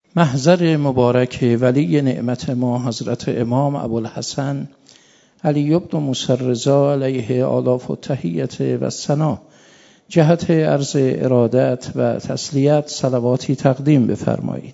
محضر مبارک ولی نعمت ما حضرت امام ابوالحسن علی بن موسی الرضا علیه آلاف التحیت و ثنا جهت عرض ارادت و تسلیت صلواتی تقدیم بفرمایید.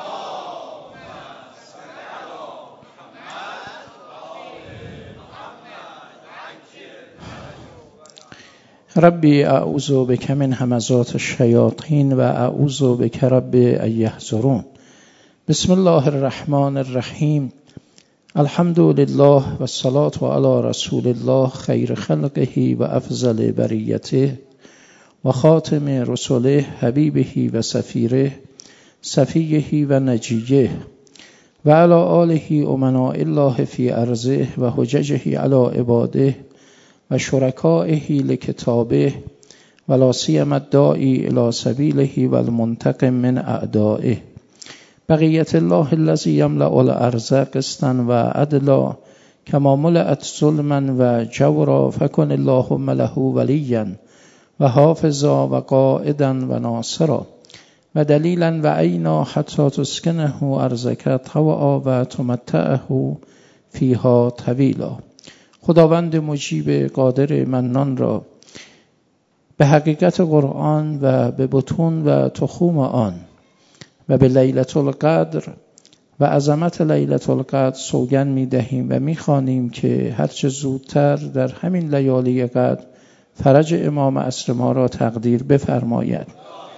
ربی اعوذ بک من همزات الشیاطین و اعوذ بک رب ان یحضرون. بسم الله الرحمن الرحیم. الحمد لله و الصلاة علی رسول الله خیر خلقه و افضل بریته و خاتم رسله حبیبه و سفیره صفیه و نجیه و علی آله امناء الله فی ارضه و حججه علی عباده و شرکائه لکتابه و لا سیما الداعی الی سبیله و المنتقم من اعدائه. بقیت الله الذی یملأ الارض قسطا و عدلا کما ملأت ظلما و جورا فکن اللهم له ولیا و حافظا و قائدا و ناصرا و دلیلا و عینا حتی تسکنه ارضک طوعا و تمتعه فیها طویلا. خداوند مجیب قادر منان را به حقیقت قرآن و به بطون و تخوم آن و به لیلة القدر و عظمت لیلة القدر سوگند می دهیم و می خوانیم که هرچه زودتر در همین لیالی قدر فرج امام عصر ما را تقدیر بفرماید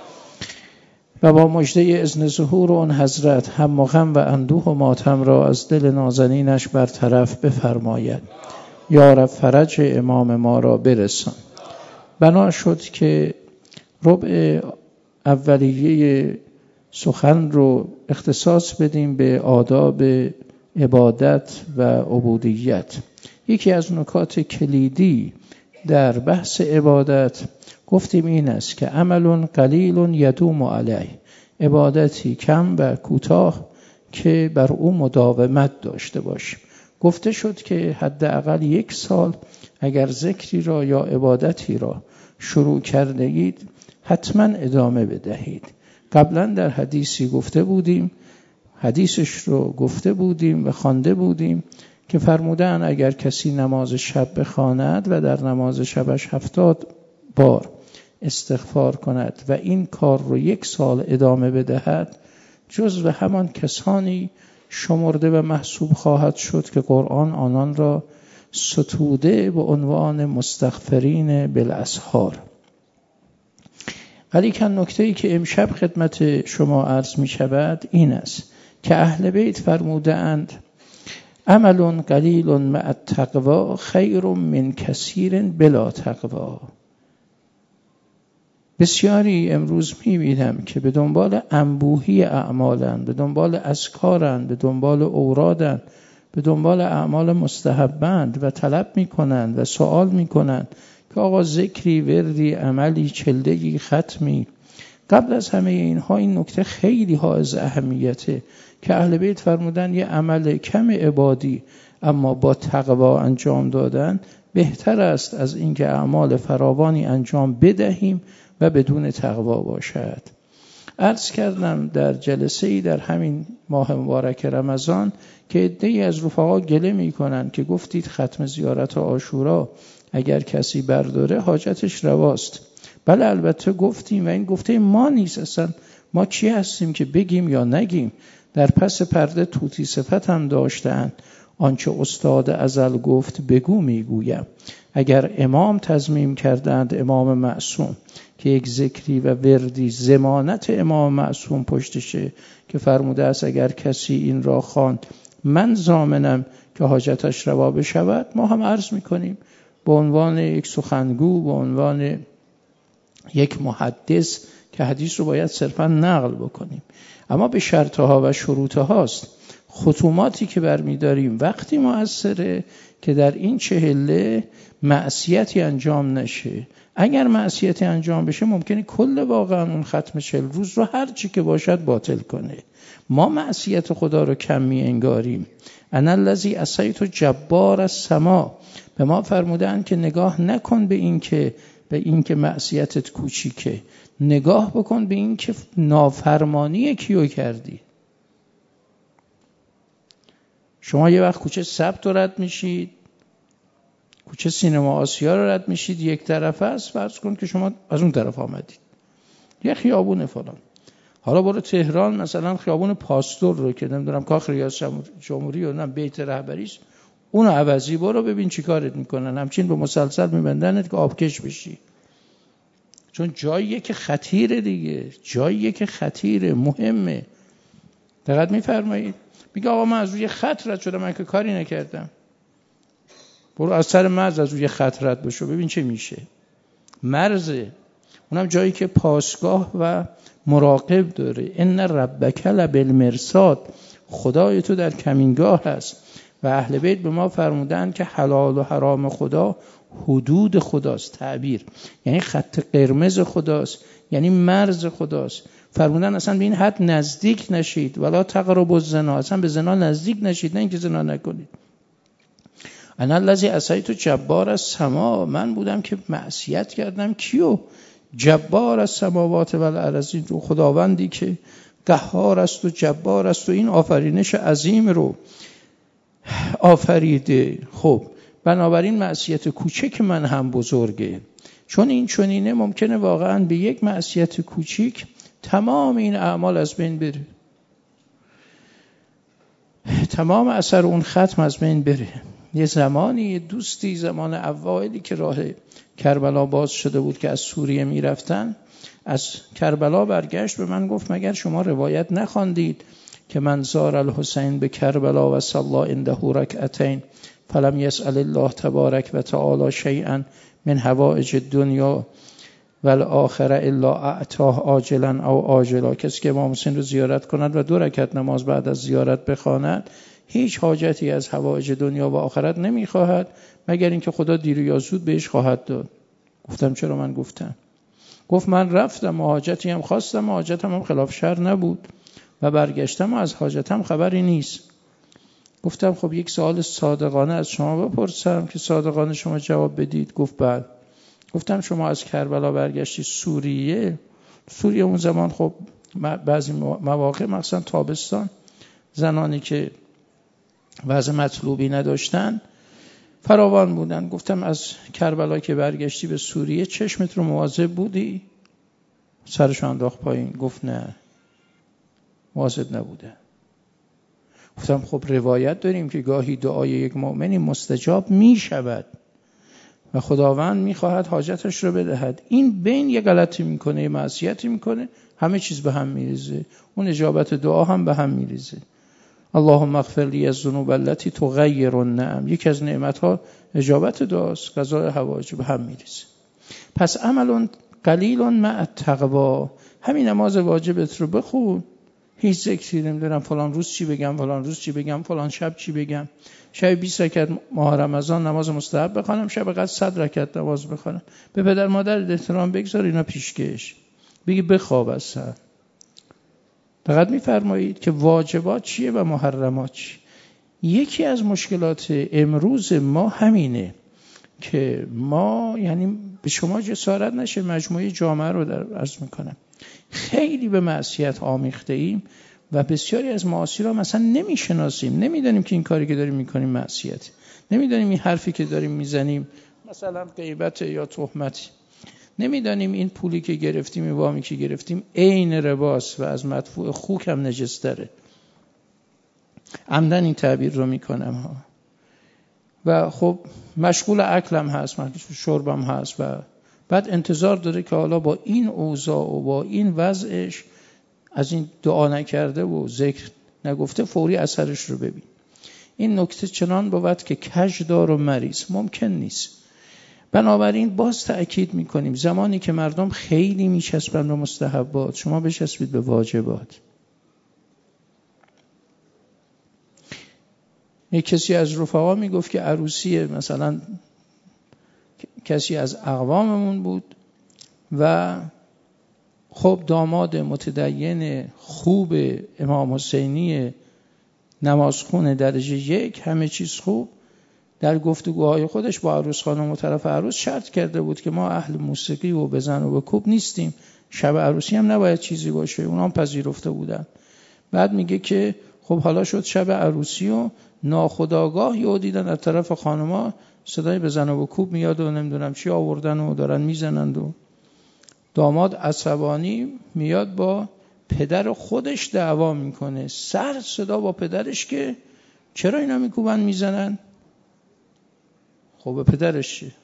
و با مژده اذن ظهور آن حضرت هم و غم و اندوه و ماتم را از دل نازنینش برطرف بفرماید. یا رب فرج امام ما را برسان. بنا شد که ربع اولیه سخن رو اختصاص بدیم به آداب عبادت و عبودیت. یکی از نکات کلیدی در بحث عبادت گفتیم این است که عمل قلیل یدوم علیه، عبادتی کم و کوتاه که بر او مداومت داشته باشیم. گفته شد که حداقل 1 سال اگر ذکری را یا عبادتی را شروع کرده اید حتما ادامه بدهید. قبلا در حدیثی گفته بودیم، حدیثش رو گفته بودیم و خوانده بودیم که فرمودن اگر کسی نماز شب بخواند و در نماز شبش 70 بار استغفار کند و این کار رو 1 سال ادامه بدهد جزو همان کسانی شمرده و محسوب خواهد شد که قرآن آنان را ستوده به عنوان مستغفرین بالاسحار. ولی که نکته‌ای که امشب خدمت شما عرض می شود این است که اهل بیت فرموده اند عمل قلیل مع التقوا خیر من کثیر بلا تقوا. بسیاری امروز می‌بینم که به دنبال انبوهی اعمالند، به دنبال اذکارند، به دنبال اورادند، به دنبال اعمال مستحبند و طلب می‌کنند و سوال می‌کنند که آقا ذکری، وردی، عملی، چلده‌ای، ختمی. قبل از همه اینها این نکته خیلی حائز اهمیته که اهل بیت فرمودن یه عمل کم عبادی اما با تقوا انجام دادن بهتر است از اینکه اعمال فراوانی انجام بدهیم و بدون تقوا باشد. عرض کردم در جلسه‌ای در همین ماه مبارک رمضان که عده‌ای از رفقا گله می‌کنن که گفتید ختم زیارت عاشورا اگر کسی برداره حاجتش رواست. بله البته گفتیم و این گفته ما نیست، اصلا ما چی هستیم که بگیم یا نگیم. در پس پرده توتی صفت هم داشتن، آنچه استاد ازل گفت بگو میگویم. اگر امام تضمیم کردند، امام معصوم، که یک ذکری و وردی ضمانت امام معصوم پشتشه که فرموده است اگر کسی این را خواند من ضامنم که حاجتش روا بشود، ما هم عرض میکنیم به عنوان یک سخنگو، به عنوان یک محدث که حدیث رو باید صرفا نقل بکنیم، اما به شرطها و شروطها است. ختوماتی که برمیداریم وقتی مؤثره که در این چهله معصیتی انجام نشه. اگر معصیتی انجام بشه ممکنه کل واقعا اون ختم 40 روز رو هر چی که باشد باطل کنه. ما معصیت خدا رو کم می انگاریم. انا الذی عصیت جبار السما. به ما فرمودن که نگاه نکن به این که معصیتت کوچیکه، نگاه بکن به این که نافرمانی کیو کردی. شما یه وقت کوچه سبت رو رد میشید، کوچه سینما آسیا رو رد میشید، یک طرفه است، فرض کن که شما از اون طرف آمدید، یه خیابون فلان. حالا برو تهران مثلا خیابون پاستور رو که نمیدونم کاخ ریاست جمهوری و نم بیت رهبریش، اون عوضی برو ببین چی کارت میکنن، همچین به مسلسل میبندنت که آبکش بشی. چون جاییه که خطیره دیگه، جاییه که خطیره، مهمه. دقت میفرمایید؟ میگه آقا من از روی خط رد شدم، من که کاری نکردم. برو از سر مرز از روی خط رد بشو ببین چه میشه. مرزه، اونم جایی که پاسگاه و مراقب داره. ان ربک لبالمرصاد، خدای تو در کمینگاه هست. و اهل بیت به ما فرمودن که حلال و حرام خدا حدود خداست. تعبیر یعنی خط قرمز خداست، یعنی مرز خداست. فرمودن اصلا به این حد نزدیک نشید، ولا تقربوا الزنا، اصلا به زنا نزدیک نشید، نه اینکه زنا نکنید. انا الذی عصیت جبار السما، من بودم که معصیت کردم کیو؟ جبار السماوات و الارض، رو خداوندی که قهار است و جبار است و این آفرینش عظیم رو آفریده. خب بنابراین معصیت کوچک من هم بزرگه، چون این چنینه ممکنه واقعا به یک معصیت کوچیک تمام این اعمال از بین بره، تمام اثر اون ختم از بین بره. یه زمانی یه دوستی، زمان اوایلی که راه کربلا باز شده بود که از سوریه می رفتن، از کربلا برگشت به من گفت مگر شما روایت نخواندید که من زار الحسین به کربلا و صلی عنده رکعتین فلم یسأل الله تبارک و تعالی شیئا من حوائج الدنیا والآخره الا اعطاه عاجلا او آجلا. کسی که امام حسین رو زیارت کند و 2 رکعت نماز بعد از زیارت بخواند، هیچ حاجتی از حوائج دنیا و آخرت نمیخواهد مگر اینکه خدا دیر یا زود بهش خواهد داد. گفتم چرا؟ من گفتم. گفت من رفتم و حاجتی هم خواستم و حاجتم هم خلاف شرع نبود و برگشتم و از حاجتم خبری نیست. گفتم خب یک سوال صادقانه از شما بپرسم که صادقانه شما جواب بدید. گفت بله. گفتم شما از کربلا برگشتی سوریه اون زمان خب بعضی مواقع مثلا تابستان زنانی که وضع مطلوبی نداشتن فراوان بودن. گفتم از کربلا که برگشتی به سوریه چشمت رو مواظب بودی؟ سرش انداخت پایین، گفت نه مواظب نبوده. گفتم خب روایت داریم که گاهی دعای یک مؤمنی مستجاب می شود و خداوند می خواهد حاجتش رو بدهد. این بین یه غلطی میکنه، یه معصیتی میکنه، همه چیز به هم میریزه، اون اجابت دعا هم به هم میریزه. اللهم اغفر لی الذنوب التي تغیر النعم، یکی از نعمتها اجابت دعاست، قضای حوائج به هم میریزه. پس عمل قلیل مع التقوا، همین نماز واجبت رو بخون، هیچ ذکری نمیدونم فلان روز چی بگم، فلان روز چی بگم، فلان شب چی بگم، شب 20 رکعت ماه رمضان نماز مستحب بخونم، شب قدر 100 رکعت نماز بخونم، به پدر مادر احترام بگذار، اینا پیشکش، بگی بخواب اصلا. دقت می‌فرمایید که واجبات چیه و محرمات چیه. یکی از مشکلات امروز ما همینه که ما، یعنی به شما جسارت نشه مجموعه جامعه رو عرض میکنم، خیلی به معصیت آمیخته ایم و بسیاری از معاصی را مثلا نمیشناسیم، نمیدانیم که این کاری که داریم میکنیم معصیت، نمیدانیم این حرفی که داریم میزنیم مثلا غیبت یا تهمت، نمیدانیم این پولی که گرفتیم، این وامی که گرفتیم عین رباست و از مدفوع خوک هم نجس‌تره. عمدن این تعبیر رو میکنم ها. و خب مشغول اکلم هست، مشغول شربم هست و بعد انتظار داره که حالا با این اوضاع و با این وضعش از این دعا نکرده و ذکر نگفته فوری اثرش رو ببین. این نکته چنان بود که کژدار و مریض ممکن نیست. بنابراین باز تأکید میکنیم زمانی که مردم خیلی میچسبن به مستحبات، شما بچسبید به واجبات. یک کسی از رفقا میگفت که عروسی مثلا کسی از اقواممون بود و خب داماد متدین خوب امام حسینی نمازخون درجه 1 همه چیز خوب، در گفتگوهای خودش با عروس خانم و طرف عروس شرط کرده بود که ما اهل موسیقی و بزن و بکوب نیستیم، شب عروسی هم نباید چیزی باشه، اونا هم پذیرفته بودن. بعد میگه که خب حالا شد شب عروسی و ناخودآگاه یهو دیدن از طرف خانما صدای بزن و کوب میاد و نمیدونم چی آوردن و دارن میزنند و داماد عصبانی میاد با پدر خودش دعوا میکنه، سر صدا با پدرش که چرا اینا میکوبن میزنن. خب به پدرش چه؟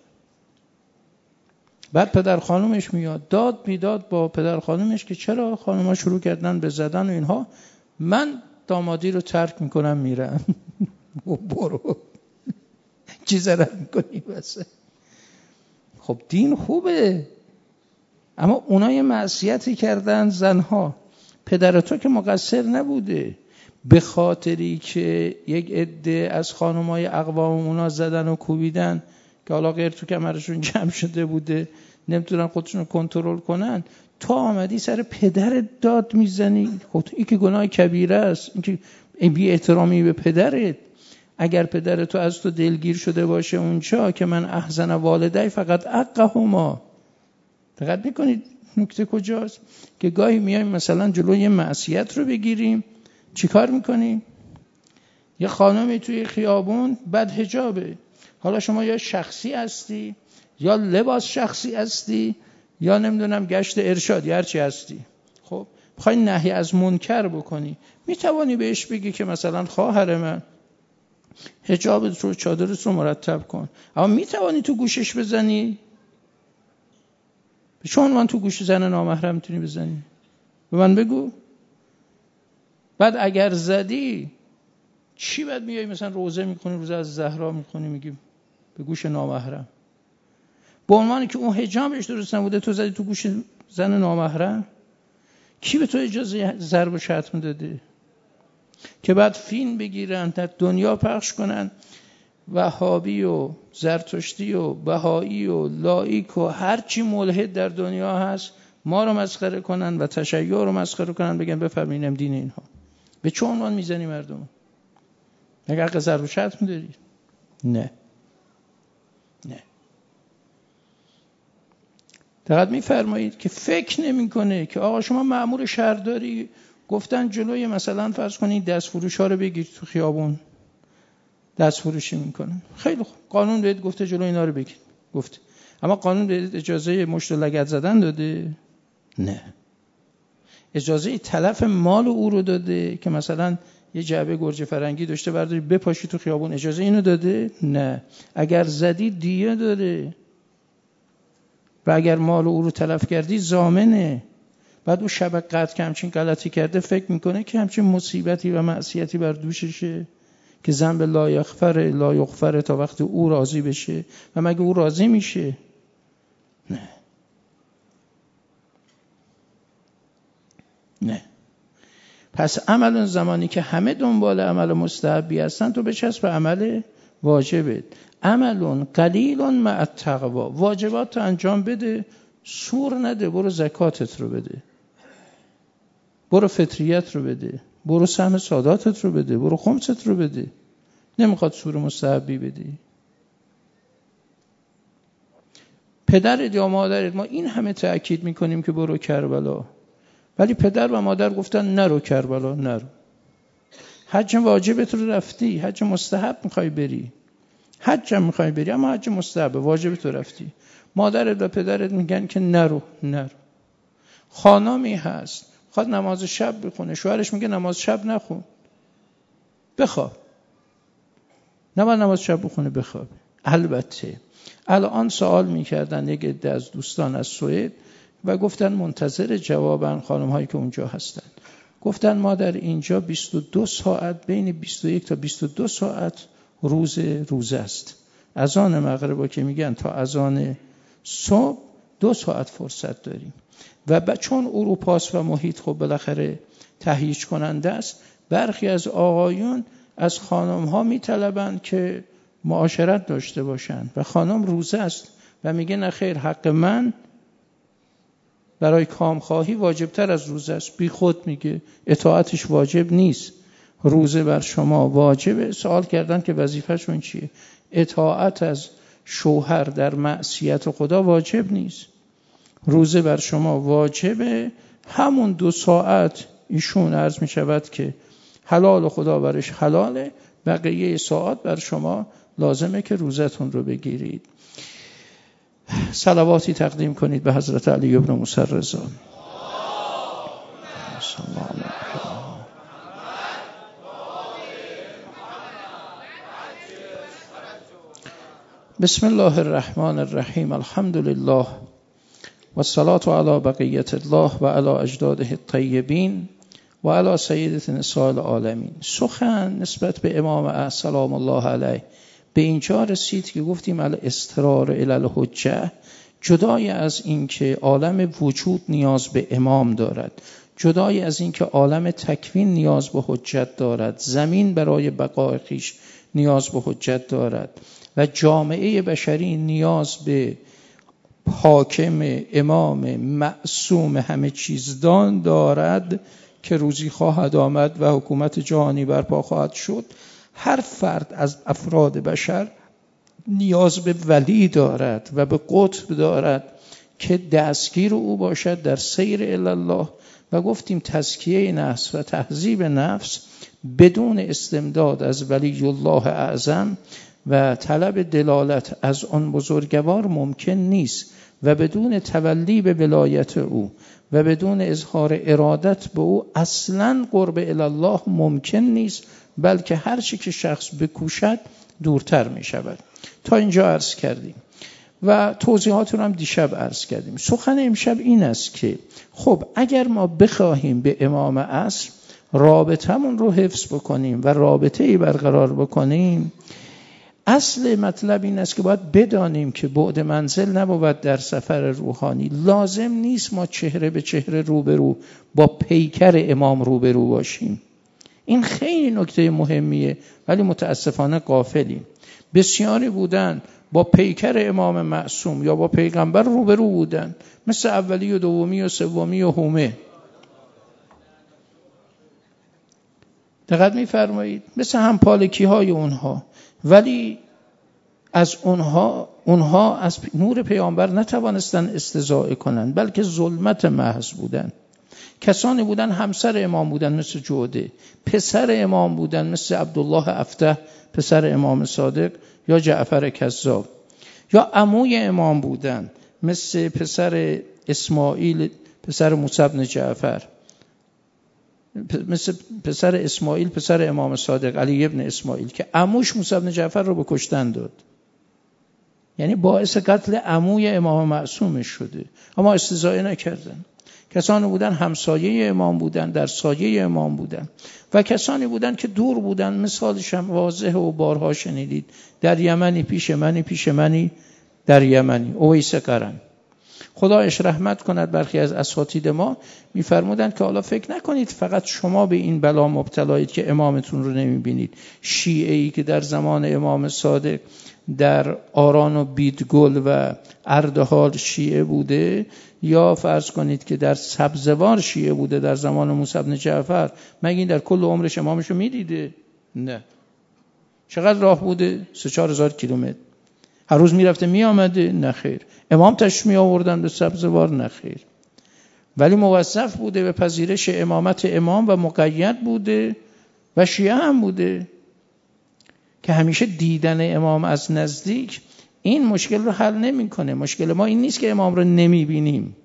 بعد پدر خانومش میاد داد میداد با پدر خانومش که چرا خانوما شروع کردن به زدن و اینها، من دامادی رو ترک میکنم میرم. برو چی ضرر میکنی بسه. خب دین خوبه، اما اونا یه معصیتی کردن زنها. پدر تو که مقصر نبوده، به خاطری که یک عده از خانمای اقوام اونا زدن و کوبیدن که حالا غیر تو کمرشون جمع شده بوده نمیتونن خودشون رو کنترل کنن، تو آمدی سر پدر داد میزنی. خب این که گناه کبیره است، این که بی احترامی به پدرت. اگر پدر تو از تو دلگیر شده باشه اونجا که من احزن والدی فقط عقهما، دقت میکنید نکته کجاست؟ که گاهی میایم مثلا جلوی معصیت رو بگیریم، چی کار میکنیم؟ یه خانمی توی خیابون بد حجابه، حالا شما یا شخصی هستی یا لباس شخصی هستی یا نمیدونم گشت ارشاد یا هرچی هستی، خب بخوای نهی از منکر بکنی، میتوانی بهش بگی که مثلا خواهر من حجابت رو چادرت رو مرتب کن، اما میتوانی تو گوشش بزنی؟ چون من تو گوش زن نامحرم میتونی بزنی؟ به من بگو. بعد اگر زدی چی بعد میای مثلا روزه میکنی، روزه از زهرا میکنی میگی به گوش نامحرم، به عنوانی که اون حجابش درست نبوده تو زدی تو گوش زن نامحرم. کی به تو اجازه ضرب و شتم داده؟ که بعد فیلم بگیرن در دنیا پخش کنن وهابی و زرتشتی و بهایی و لایک و هر چی ملحد در دنیا هست ما رو مسخره کنن و تشیع رو مسخره کنن، بگن بفرمایید دین اینها. به چه عنوان میزنی مردم؟ اگر ضرب و شتم داری؟ نه. دقت میفرمایید که فکر نمیکنه که آقا شما مأمور شهرداری گفتن جلوی مثلا فرض کنید دست فروش ها رو بگیر تو خیابون دست فروشی میکنن، خیلی خوب قانون بهت گفته جلوی اینا رو بگیر، گفته، اما قانون بهت اجازه مشت و لگد زدن داده؟ نه. اجازه تلف مال او رو داده که مثلا یه جعبه گرجه فرنگی داشته برداری بپاشی تو خیابون، اجازه اینو داده؟ نه. اگر زدی دیه داره و اگر مال او رو تلف کردی ضامنه. بعد اون شب قدر که همچین غلطی کرده فکر میکنه که همچین مصیبتی و معصیتی بر دوششه که ذنب لا یغفر تا وقتی او راضی بشه. و مگه او راضی میشه؟ نه. پس عمل زمانی که همه دنبال عمل مستحبی هستن تو بچسب عمل واجبت. عمل قلیل مع التقوا، واجبات انجام بده، سور نده، برو زکاتت رو بده، برو فطریت رو بده، برو سهم ساداتت رو بده، برو خمست رو بده. نمیخواد سور مستحبی بدی. پدرت یا مادرت، ما این همه تأکید میکنیم که برو کربلا، ولی پدر و مادر گفتن نرو کربلا، نرو. حج واجبت رو رفتی، حج مستحب میخوای بری، حج هم میخوای بری اما حج مستحب، واجبت رو رفتی. مادرت و پدرت میگن که نرو. خانمی هست خواهد نماز شب بخونه، شوهرش میگه نماز شب نخون، بخواب. نباید نماز شب بخونه، بخواب. البته الان سوال میکردن یک عده از دوستان از سوئد و گفتن منتظر جوابن خانم هایی که اونجا هستن، گفتن ما در اینجا 22 ساعت بین 21 تا 22 ساعت روزه است. اذان مغرب که میگن تا اذان صبح 2 ساعت فرصت داریم و چون اروپاست و محیط خب بالاخره تهییج کننده است، برخی از آقایون از خانم ها میطلبند که معاشرت داشته باشند و خانم روزه است و میگه نه خیر، حق من برای کامخواهی واجبتر از روزه است. بی خود میگه اطاعتش واجب نیست، روزه بر شما واجبه. سوال کردن که وظیفه‌شون چیه؟ اطاعت از شوهر در معصیت خدا واجب نیست، روزه بر شما واجبه. همون 2 ساعت ایشون عرض می شود که حلال خدا برش حلاله، بقیه ساعات بر شما لازمه که روزتون رو بگیرید. صلواتی تقدیم کنید به حضرت علی ابن موسی رضا. بسم الله الرحمن الرحیم. الحمد لله و الصلاة علی بقیت الله و علی اجداده الطیبین و علی سیدة نساء العالمین. سخن نسبت به امام سلام الله علیه به اینجا رسید که گفتیم الاضطرار الی الحجه، جدای از اینکه عالم وجود نیاز به امام دارد، جدای از اینکه عالم تکوین نیاز به حجت دارد، زمین برای بقای خویش نیاز به حجت دارد و جامعه بشری نیاز به حاکم، امام معصوم همه چیزدان دارد که روزی خواهد آمد و حکومت جهانی برپا خواهد شد. هر فرد از افراد بشر نیاز به ولی دارد و به قطب دارد که دستگیر او باشد در سیر الی الله. و گفتیم تزکیه نفس و تهذیب نفس بدون استمداد از ولی الله اعظم و طلب دلالت از آن بزرگوار ممکن نیست و بدون تولی به ولایت او و بدون اظهار ارادت به او اصلاً قرب الی الله ممکن نیست، بلکه هر چی که شخص بکوشد دورتر می شود. تا اینجا عرض کردیم و توضیحات رو هم دیشب عرض کردیم. سخن امشب این است که خب اگر ما بخواهیم به امام عصر رابطمون رو حفظ بکنیم و رابطه‌ای برقرار بکنیم، اصل مطلب این است که باید بدانیم که بعد منزل نبود در سفر روحانی. لازم نیست ما چهره به چهره روبرو با پیکر امام روبرو باشیم. این خیلی نکته مهمیه، ولی متاسفانه غافلیم. بسیاری بودن با پیکر امام معصوم یا با پیغمبر روبرو بودن، مثل اولی و دومی و سومی و همه. دقت می‌فرمایید؟ مثل همپالکی های اونها، ولی از اونها از نور پیامبر نتوانستن استزاده کنند، بلکه ظلمت محض بودند. کسانی بودن همسر امام بودن مثل جوده، پسر امام بودن مثل عبدالله افتح پسر امام صادق یا جعفر کذاب، یا عموی امام بودن مثل پسر اسماعیل پسر موسی بن جعفر، مثل پسر اسماعیل پسر امام صادق علی ابن اسماعیل که عموش موسی بن جعفر رو به کشتن داد، یعنی باعث قتل عموی امام معصوم شده، اما استزاده نکردن. کسانی بودن همسایه امام بودن، در سایه امام بودن، و کسانی بودن که دور بودن. مثالش هم واضح و بارها شنیدید. در یمنی پیش منی در یمنی، اویس قرن. خدایش رحمت کند، برخی از اساتید ما میفرمودند که حالا فکر نکنید فقط شما به این بلا مبتلایید که امامتون رو نمیبینید. شیعه‌ای که در زمان امام صادق در آران و بیدگل و اردهال شیعه بوده، یا فرض کنید که در سبزوار شیعه بوده در زمان موسی بن جعفر، مگه این در کل عمرش امامشو میدیده؟ نه. چقدر راه بوده؟ 3-4 هزار کیلومتر. هر روز میرفته میامده؟ نه خیر. امام تشریف می آوردن به سبزوار؟ نه خیر. ولی موظف بوده به پذیرش امامت امام و مقید بوده و شیعه هم بوده که همیشه دیدن امام از نزدیک این مشکل رو حل نمی‌کنه. مشکل ما این نیست که امام رو نمی‌بینیم.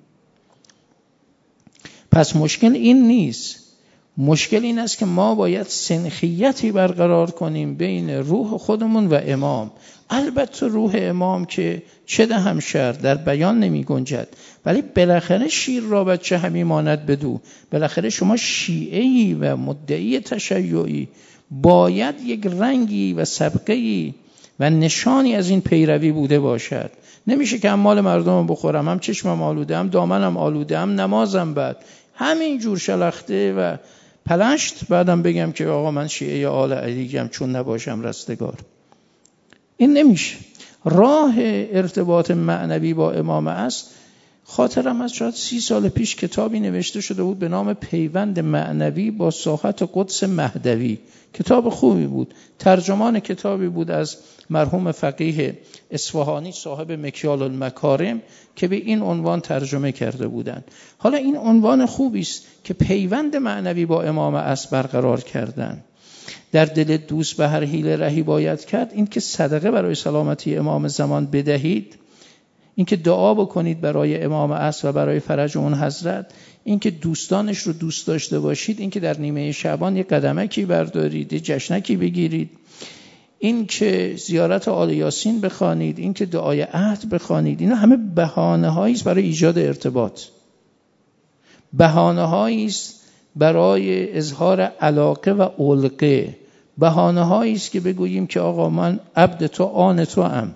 پس مشکل این نیست. مشکل این است که ما باید سنخیتی برقرار کنیم بین روح خودمون و امام. البته روح امام که چه دهم شر در بیان نمی گنجد، ولی بالاخره شیر را بچه همی ماند بدو. بالاخره شما شیعه‌ای و مدعی تشیعی باید یک رنگی و سابقه‌ای و نشانی از این پیروی بوده باشد. نمیشه که هم مال مردم بخورم، هم چشمم آلوده، هم دامنم آلوده، هم نمازم بد، همین جور شلخته و پلشت، بعدم بگم که آقا من شیعه آل علیم چون نباشم رستگار. این نمیشه. راه ارتباط معنوی با امام است خاطرم از شاید 30 سال پیش کتابی نوشته شده بود به نام پیوند معنوی با ساحت قدس مهدوی. کتاب خوبی بود. ترجمان کتابی بود از مرحوم فقیه اصفهانی صاحب مکیال المکارم که به این عنوان ترجمه کرده بودند. حالا این عنوان خوبی است که پیوند معنوی با امام عصر برقرار کردن. در دل دوست به هر حیله رهی باید کرد. این که صدقه برای سلامتی امام زمان بدهید، این که دعا بکنید برای امام عصر و برای فرج اون حضرت، این که دوستانش رو دوست داشته باشید، این که در نیمه شعبان یک قدمکی بردارید، یک جشنکی بگیرید، این که زیارت آل یاسین بخوانید، این که دعای عهد بخوانید، اینا همه بهانه‌هایی است برای ایجاد ارتباط، بهانه‌هایی است برای اظهار علاقه و علقه، بهانه‌هایی است که بگوییم که آقا من عبد تو آن تو ام،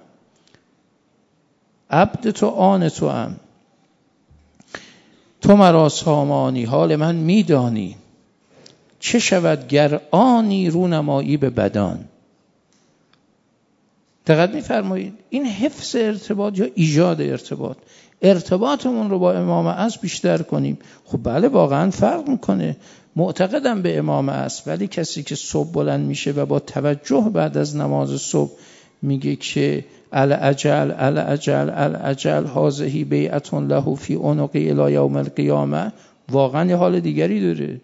عبد تو آن تو ام، تو مرا سامانی حال من میدانی، چه شود گر آنی رونمایی به بدان. دقت می‌فرمایید این حفظ ارتباط یا ایجاد ارتباط، ارتباطمون رو با امام عصر بیشتر کنیم. خب بله واقعا فرق میکنه، معتقدم به امام عصر، ولی کسی که صبح بلند میشه و با توجه بعد از نماز صبح میگه که العجل هذه بیعة له فی عنقی الی یوم القیامه، واقعا یه حال دیگری داره.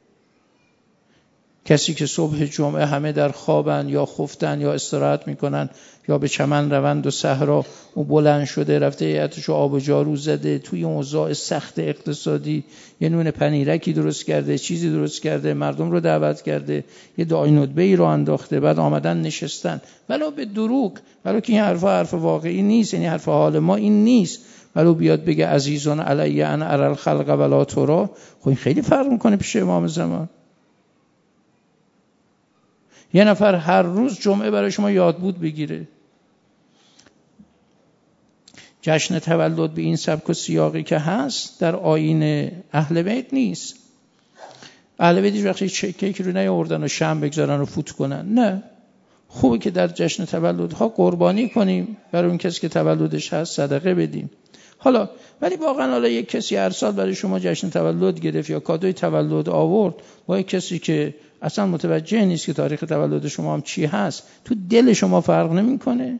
کسی که صبح جمعه همه در خوابن یا خفتن یا استراحت میکنن یا به چمن روند و صحرا، او بلند شده رفته هیئتشو آب و جارو زده، توی اوضاع سخت اقتصادی یه نون پنیرکی درست کرده، چیزی درست کرده، مردم رو دعوت کرده، یه دعای ندبه‌ای رو انداخته، بعد آمدن نشستن، ولو به دروغ، ولو که این حرف واقعی نیست، یعنی حرف حال ما این نیست، ولو بیاد بگه عزیزان علی ان اری الخلق ولا ترى، خب این خیلی فرق میکنه پیش امام زمان. یه نفر هر روز جمعه برای شما یاد بود بگیره. جشن تولد به این سبک و سیاقی که هست در آیین اهل بیت نیست. اهل بیت هیچ وقت کیک رو نیاوردن و شمع بگذارن و فوت کنن، نه. خوبه که در جشن تولدها قربانی کنیم، برای اون کسی که تولدش هست صدقه بدیم. حالا ولی واقعا یک کسی هر سال برای شما جشن تولد گرفت یا کادوی تولد آورد، با یک کسی که اصلا متوجه نیست که تاریخ تولد شما هم چی هست، تو دل شما فرق نمیکنه؟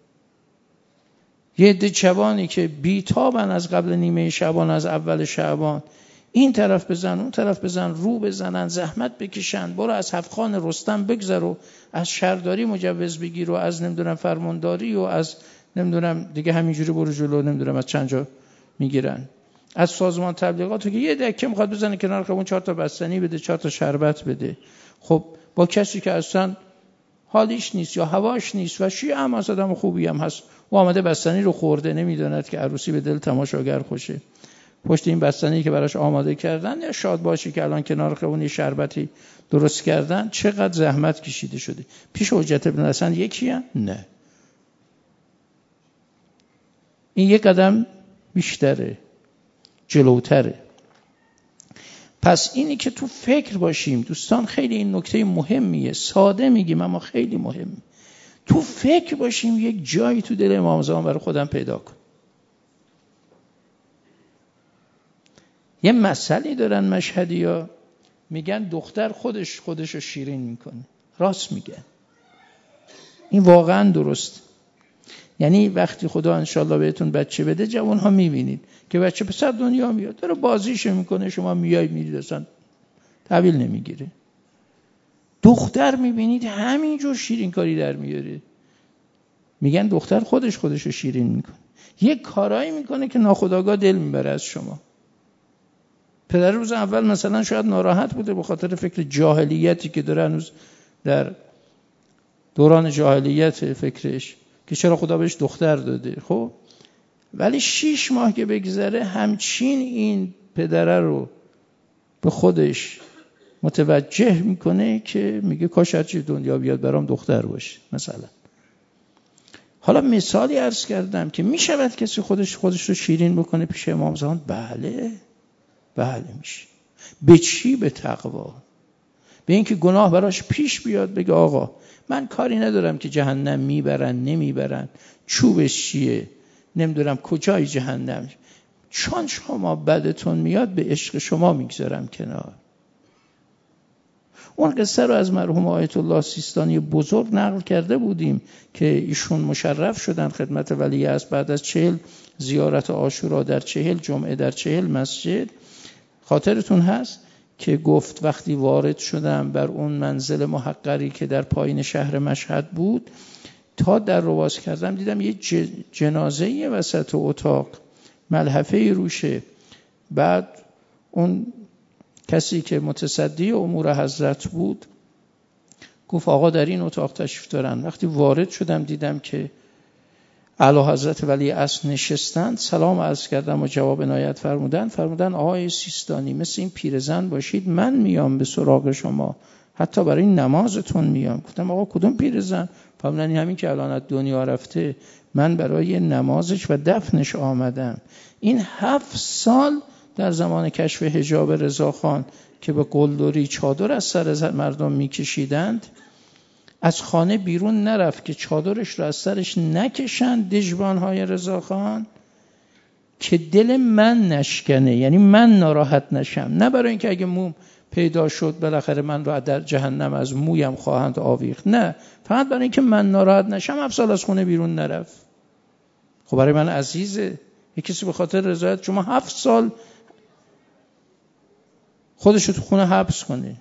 یه عده جوانی که بیتابن از قبل نیمه شعبان، از اول شعبان، این طرف بزن اون طرف بزن، رو بزنن، زحمت بکشن، برو از هفتخان رستم بگذر و از شهرداری مجوز بگیر و از نمیدونم فرمانداری و از نمیدونم دیگه همینجوری برو جلو، نمیدونم از چند جا میگیرن، از سازمان تبلیغات که یه دکه میخواد بزنه کنار خیابون 4 تا بستنی بده، 4 تا شربت بده. خب با کسی که اصلا حالیش نیست یا هواش نیست و شیعه هم از آدم خوبی هم هست، و آمده بستنی رو خورده، نمیدوند که عروسی به دل تماشاگر خوشه، پشت این بستنی که براش آماده کردن یا شاد باشی که الان کنار خیابون شربتی درست کردن، چقدر زحمت کشیده شده. پیش حجت ابن حسن یکیه؟ نه، این یک قدم بیشتره، جلوتره. پس اینی که تو فکر باشیم دوستان، خیلی این نکته مهمیه، ساده میگیم اما خیلی مهمه. تو فکر باشیم یک جایی تو دل امام زمان برای خودم پیدا کن. یه مسئله دارن مشهدی‌ها، میگن دختر خودش رو شیرین میکنه. راست میگن، این واقعا درست. یعنی وقتی خدا انشالله بهتون بچه بده، جوان ها میبینید که بچه پسر دنیا میاد داره بازیشو میکنه، شما میای میرید اصلا تحویل نمیگیره. دختر میبینید همینجور شیرین کاری در میاره. میگن دختر خودشو شیرین میکنه، یک کارایی میکنه که ناخودآگاه دل میبره از شما. پدر روز اول مثلا شاید ناراحت بوده به خاطر فکر جاهلیتی که داره هنوز در دوران جاهلیت فکرش که چرا خدا بهش دختر داده. خب ولی 6 ماه که بگذره همچین این پدره رو به خودش متوجه میکنه که میگه کاش هرچی دنیا بیاد برام دختر باشه مثلا. حالا مثالی عرض کردم که میشود کسی خودش رو شیرین بکنه پیش امام زمان؟ بله میشه. به چی؟ به تقوا، به اینکه گناه براش پیش بیاد، بگه آقا من کاری ندارم که جهنم میبرن نمیبرن، چوبش چیه، نمیدونم کجای جهنم، چون شما بدتون میاد به عشق شما میگذارم کنار. اون قصه رو از مرحوم آیت الله سیستانی بزرگ نقل کرده بودیم که ایشون مشرف شدن خدمت ولی عصر بعد از 40 زیارت عاشورا در 40 جمعه در 40 مسجد. خاطرتون هست که گفت وقتی وارد شدم بر اون منزل محقری که در پایین شهر مشهد بود، تا در رو باز کردم دیدم یه جنازه وسط اتاق، ملحفه روشه. بعد اون کسی که متصدی امور حضرت بود گفت آقا در این اتاق تشریف دارن. وقتی وارد شدم دیدم که اعلی حضرت ولی عصر نشستند، سلام عرض کردم و جواب عنایت فرمودن آقای سیستانی مثل این پیرزن باشید، من میام به سراغ شما، حتی برای نمازتون میام. گفتم آقا کدوم پیرزن؟ فرمودن همین که الان از دنیا رفته، من برای نمازش و دفنش آمدم. این 7 سال در زمان کشف حجاب رضاخان که به قلدری چادر از سر مردم میکشیدند، از خانه بیرون نرفت که چادرش رو از سرش نکشند دژبانهای رضاخان که دل من نشکنه، یعنی من ناراحت نشم. نه برای اینکه اگه موم پیدا شد بالاخره من رو در جهنم از مویم خواهند آویخت، نه، فقط برای اینکه من ناراحت نشم 7 سال از خونه بیرون نرفت. خب برای من عزیزه. یک کسی به خاطر رضایت شما 7 سال خودش رو تو خونه حبس کنه،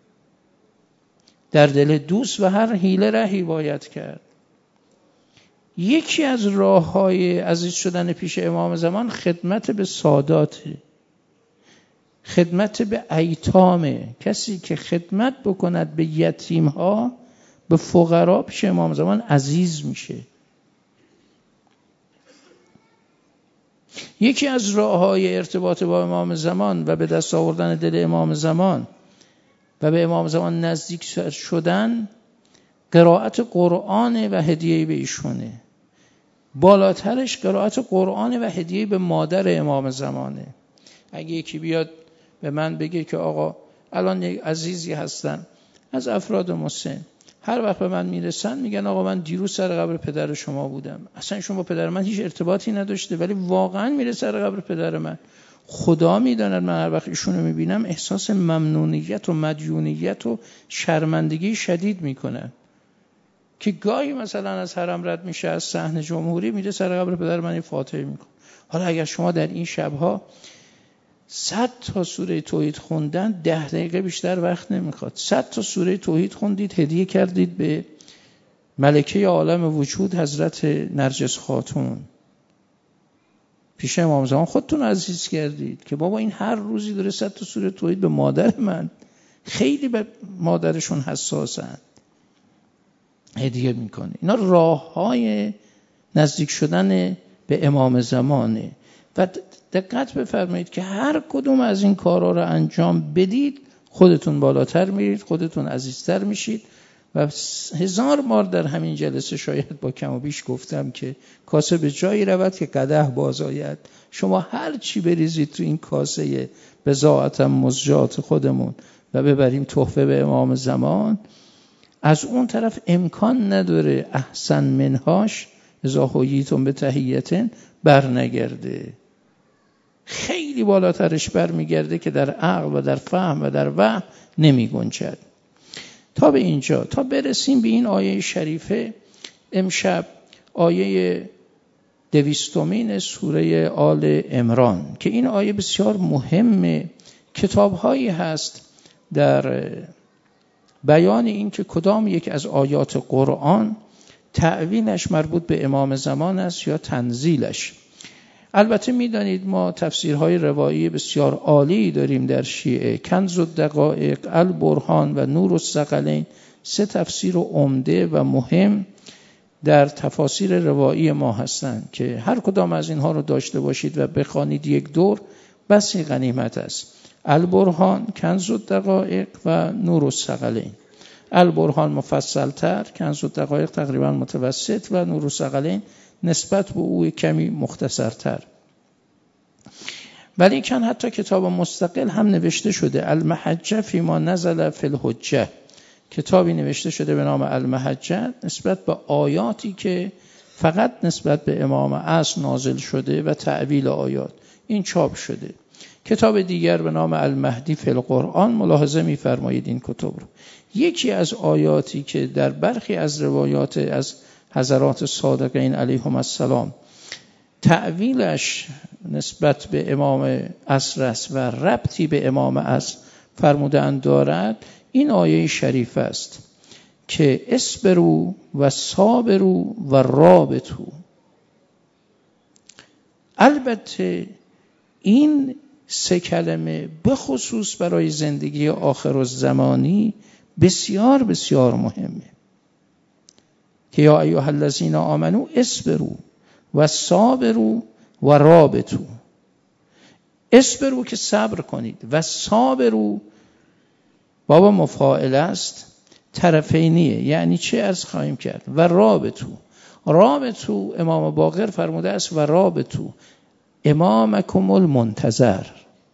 در دل دوست و هر حیله رهی باید کرد. یکی از راه‌های عزیز شدن پیش امام زمان خدمت به ساداته، خدمت به ایتامه. کسی که خدمت بکند به یتیم‌ها، به فقرا، پیش امام زمان عزیز میشه. یکی از راه‌های ارتباط با امام زمان و به دست آوردن دل امام زمان و به امام زمان نزدیک شدن قرائت قرآن و هدیه به ایشونه. بالاترش قرائت قرآن و هدیه به مادر امام زمانه. اگه یکی بیاد به من بگه که آقا الان یک عزیزی هستن از افراد مسن، هر وقت به من میرسن میگن آقا من دیروز سر قبر پدر شما بودم، اصلا شما با پدر من هیچ ارتباطی نداشته، ولی واقعا میره سر قبر پدر من. خدا میداند من هر وقت ایشونو میبینم احساس ممنونیت و مدیونیت و شرمندگی شدید میکنه که گاهی مثلا از حرم رد میشه، از صحن جمهوری میره سر قبر پدر من فاتحه میکنه. حالا اگر شما در این شبها 100 تا سوره توحید خوندن 10 دقیقه بیشتر وقت نمیخواد. 100 تا سوره توحید خوندید، هدیه کردید به ملکه عالم وجود حضرت نرجس خاتون، پیش امام زمان خودتون عزیز کردید که بابا این هر روزی داره 100 تا سوره توحید به مادر من، خیلی به مادرشون حساسن، هدیه میکنه. اینا راه‌های نزدیک شدن به امام زمانه. و دقت بفرمایید که هر کدوم از این کارها رو انجام بدید خودتون بالاتر میرید، خودتون عزیزتر میشید. و 1000 بار در همین جلسه شاید با کم و بیش گفتم که کاسه به جایی رود که قدح باز آید. شما هر چی بریزید تو این کاسه بضاعتم مزجات خودمون و ببریم تحفه به امام زمان، از اون طرف امکان نداره احسن منهاش اذا حییتم به تحیتن بر نگرده. خیلی بالاترش بر میگرده که در عقل و در فهم و در وهم نمی گنجد. تا به اینجا، تا برسیم به این آیه شریفه امشب، آیه 200 سوره آل عمران، که این آیه بسیار مهمه. کتاب‌هایی هست در بیان این که کدام یک از آیات قرآن تأویلش مربوط به امام زمان است یا تنزیلش. البته میدانید ما تفسیرهای روایی بسیار عالی داریم در شیعه، کنز الدقایق، البرهان و نور الثقلین، 3 تفسیر عمده و مهم در تفاسیر روایی ما هستند که هر کدام از اینها رو داشته باشید و بخوانید یک دور بسی غنیمت است. البرهان، کنز الدقایق و نور الثقلین. البرهان مفصل تر، کنز الدقایق تقریبا متوسط و نور الثقلین نسبت به او کمی مختصرتر. ولی کن حتی کتاب مستقل هم نوشته شده، المحجه فی ما نزل فی الحجه، کتابی نوشته شده به نام المحجه نسبت به آیاتی که فقط نسبت به امام عصر نازل شده و تأویل آیات. این چاپ شده. کتاب دیگر به نام المهدی فی القرآن، ملاحظه می‌فرمایید این کتب رو. یکی از آیاتی که در برخی از روایات از حضرات صادقین علیهم السلام تأویلش نسبت به امام عصر است و ربطی به امام عصر فرمودند دارد، این آیه شریف است که اصبروا و صابروا و رابطوا. البته این سه کلمه به خصوص برای زندگی آخرالزمانی بسیار بسیار مهمه که یا ایها الذین آمنوا اصبروا و صابروا و رابطوا. اصبروا که صبر کنید و صابروا باب مفاعل است، طرفینیه، یعنی چه از خواهیم کرد. و رابطوا امام باقر فرموده است و رابطوا امامکم المنتظر.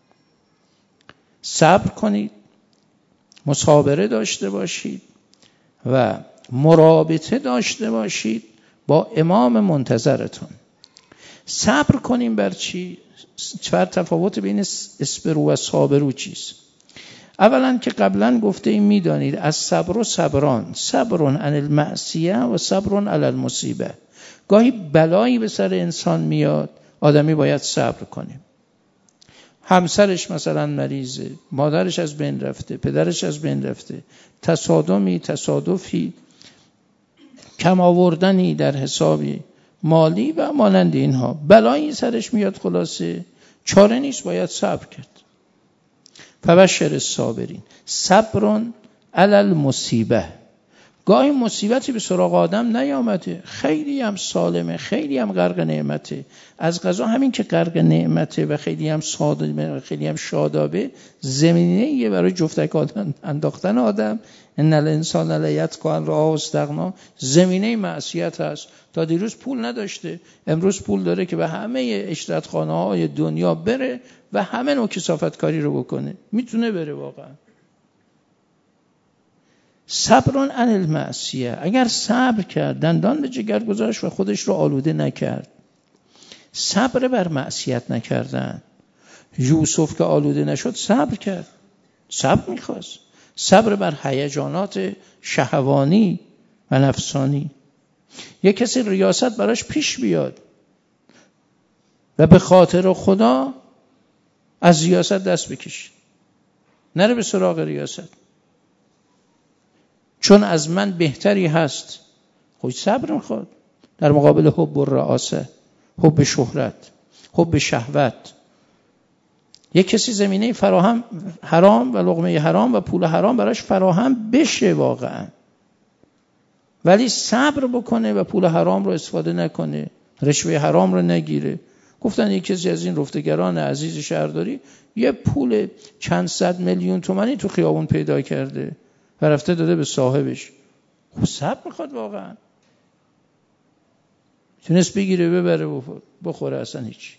صبر کنید، مصابره داشته باشید و مرابطه داشته باشید با امام منتظرتون. صبر کنیم بر چی؟ چه تفاوت بین اصبروا و صابروا چیست؟ اولا که قبلا گفته این میدانید از صبر و صبران، صبر عن المعصیه و صبر علی المصیبه. گاهی بلایی به سر انسان میاد، آدمی باید صبر کنه. همسرش مثلا مریضه، مادرش از بین رفته، پدرش از بین رفته، تصادفی، کم آوردنی در حسابی مالی و مانند اینها، بلایی سرش میاد، خلاصه چاره نیست، باید صبر کرد. فبشر الصابرین. صبر علی المصیبه. گاهی مصیبتی به سراغ آدم نیامده، خیلی هم سالمه، خیلی هم غرق نعمته، از قضا همین که غرق نعمته و خیلی هم سالمه و خیلی هم شادابه، زمینه‌ایه برای جفتک انداختن آدم. ان الانسان لیطغی ان رآه استغنی. زمینه معصیت هست. تا دیروز پول نداشته، امروز پول داره که به همه اشتراطخانه‌های دنیا بره و همه نوع کثافتکاری رو بکنه، میتونه بره واقعا. صبر عن المعصیه. اگر صبر کرد، دندان به جگر گذاشت و خودش رو آلوده نکرد. صبر بر معصیت نکردن. یوسف که آلوده نشد صبر کرد، صبر میخواست، صبر بر هیجانات شهوانی و نفسانی. یک کسی ریاست براش پیش بیاد و به خاطر خدا از ریاست دست بکشید، نره به سراغ ریاست، چون از من بهتری هست. خود صبر میخواد در مقابل حب الرئاسه، حب شهرت، حب شهوت. یک کسی زمینه فراهم حرام و لقمه حرام و پول حرام براش فراهم بشه واقعا، ولی صبر بکنه و پول حرام رو استفاده نکنه، رشوه حرام رو نگیره. گفتن یک کسی از این رفتگران عزیز شهرداری یه پول چند صد میلیون تومانی تو خیابون پیدا کرده و رفته داده به صاحبش. خب صبر میخواد واقعا، تونست بگیره ببره بخوره، اصلا هیچ.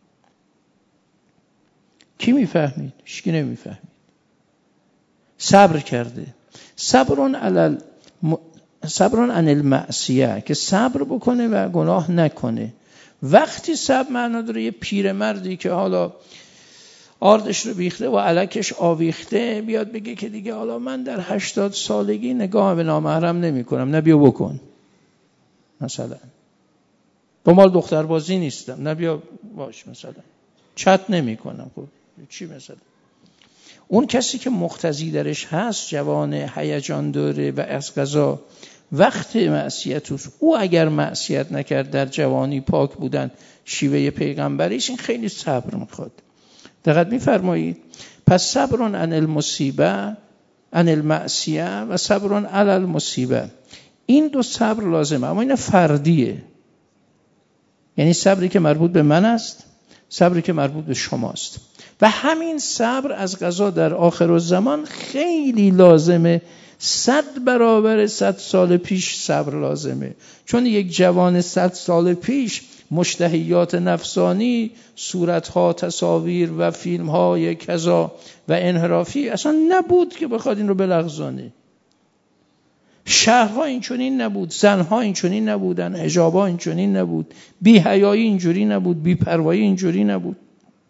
کی میفهمید؟ هیچکی نمیفهمید. صبر کرده. صبر عن المعصیه، که صبر بکنه و گناه نکنه. وقتی صبر معنا داره یه پیرمردی که حالا آردش رو بیخته و الکش آویخته بیاد بگه که دیگه حالا من در 80 سالگی نگاه به نامحرم نمی کنم، نه بیا بکن، مثلا دنبال دختربازی نیستم، نه بیا باش، مثلا چت نمی کنم. خب چی مثلا؟ اون کسی که مقتضی درش هست، جوان هیجان داره و از قضا وقت معصیت است، او اگر معصیت نکرد در جوانی پاک بودن شیوه پیغمبریش، این خیلی صبر میخواد. دقت میفرمایید؟ پس صبر عن المصیبه، عن المعصیه و صبر علی المصیبه، این دو صبر لازمه، اما این فردیه. یعنی صبری که مربوط به من است، صبری که مربوط به شماست. و همین صبر از قضا در آخرالزمان خیلی لازمه، 100 برابر 100 سال پیش صبر لازمه. چون یک جوان 100 سال پیش مشتهیات نفسانی، صورتها، تصاویر و فیلمهای کذا و انحرافی اصلا نبود که بخواد این رو بلغزانه. شهرها اینچنین نبود، زنها اینچنین نبودن، حجابها اینچنین نبود، بی حیایی اینجوری نبود، بی پروایی اینجوری نبود.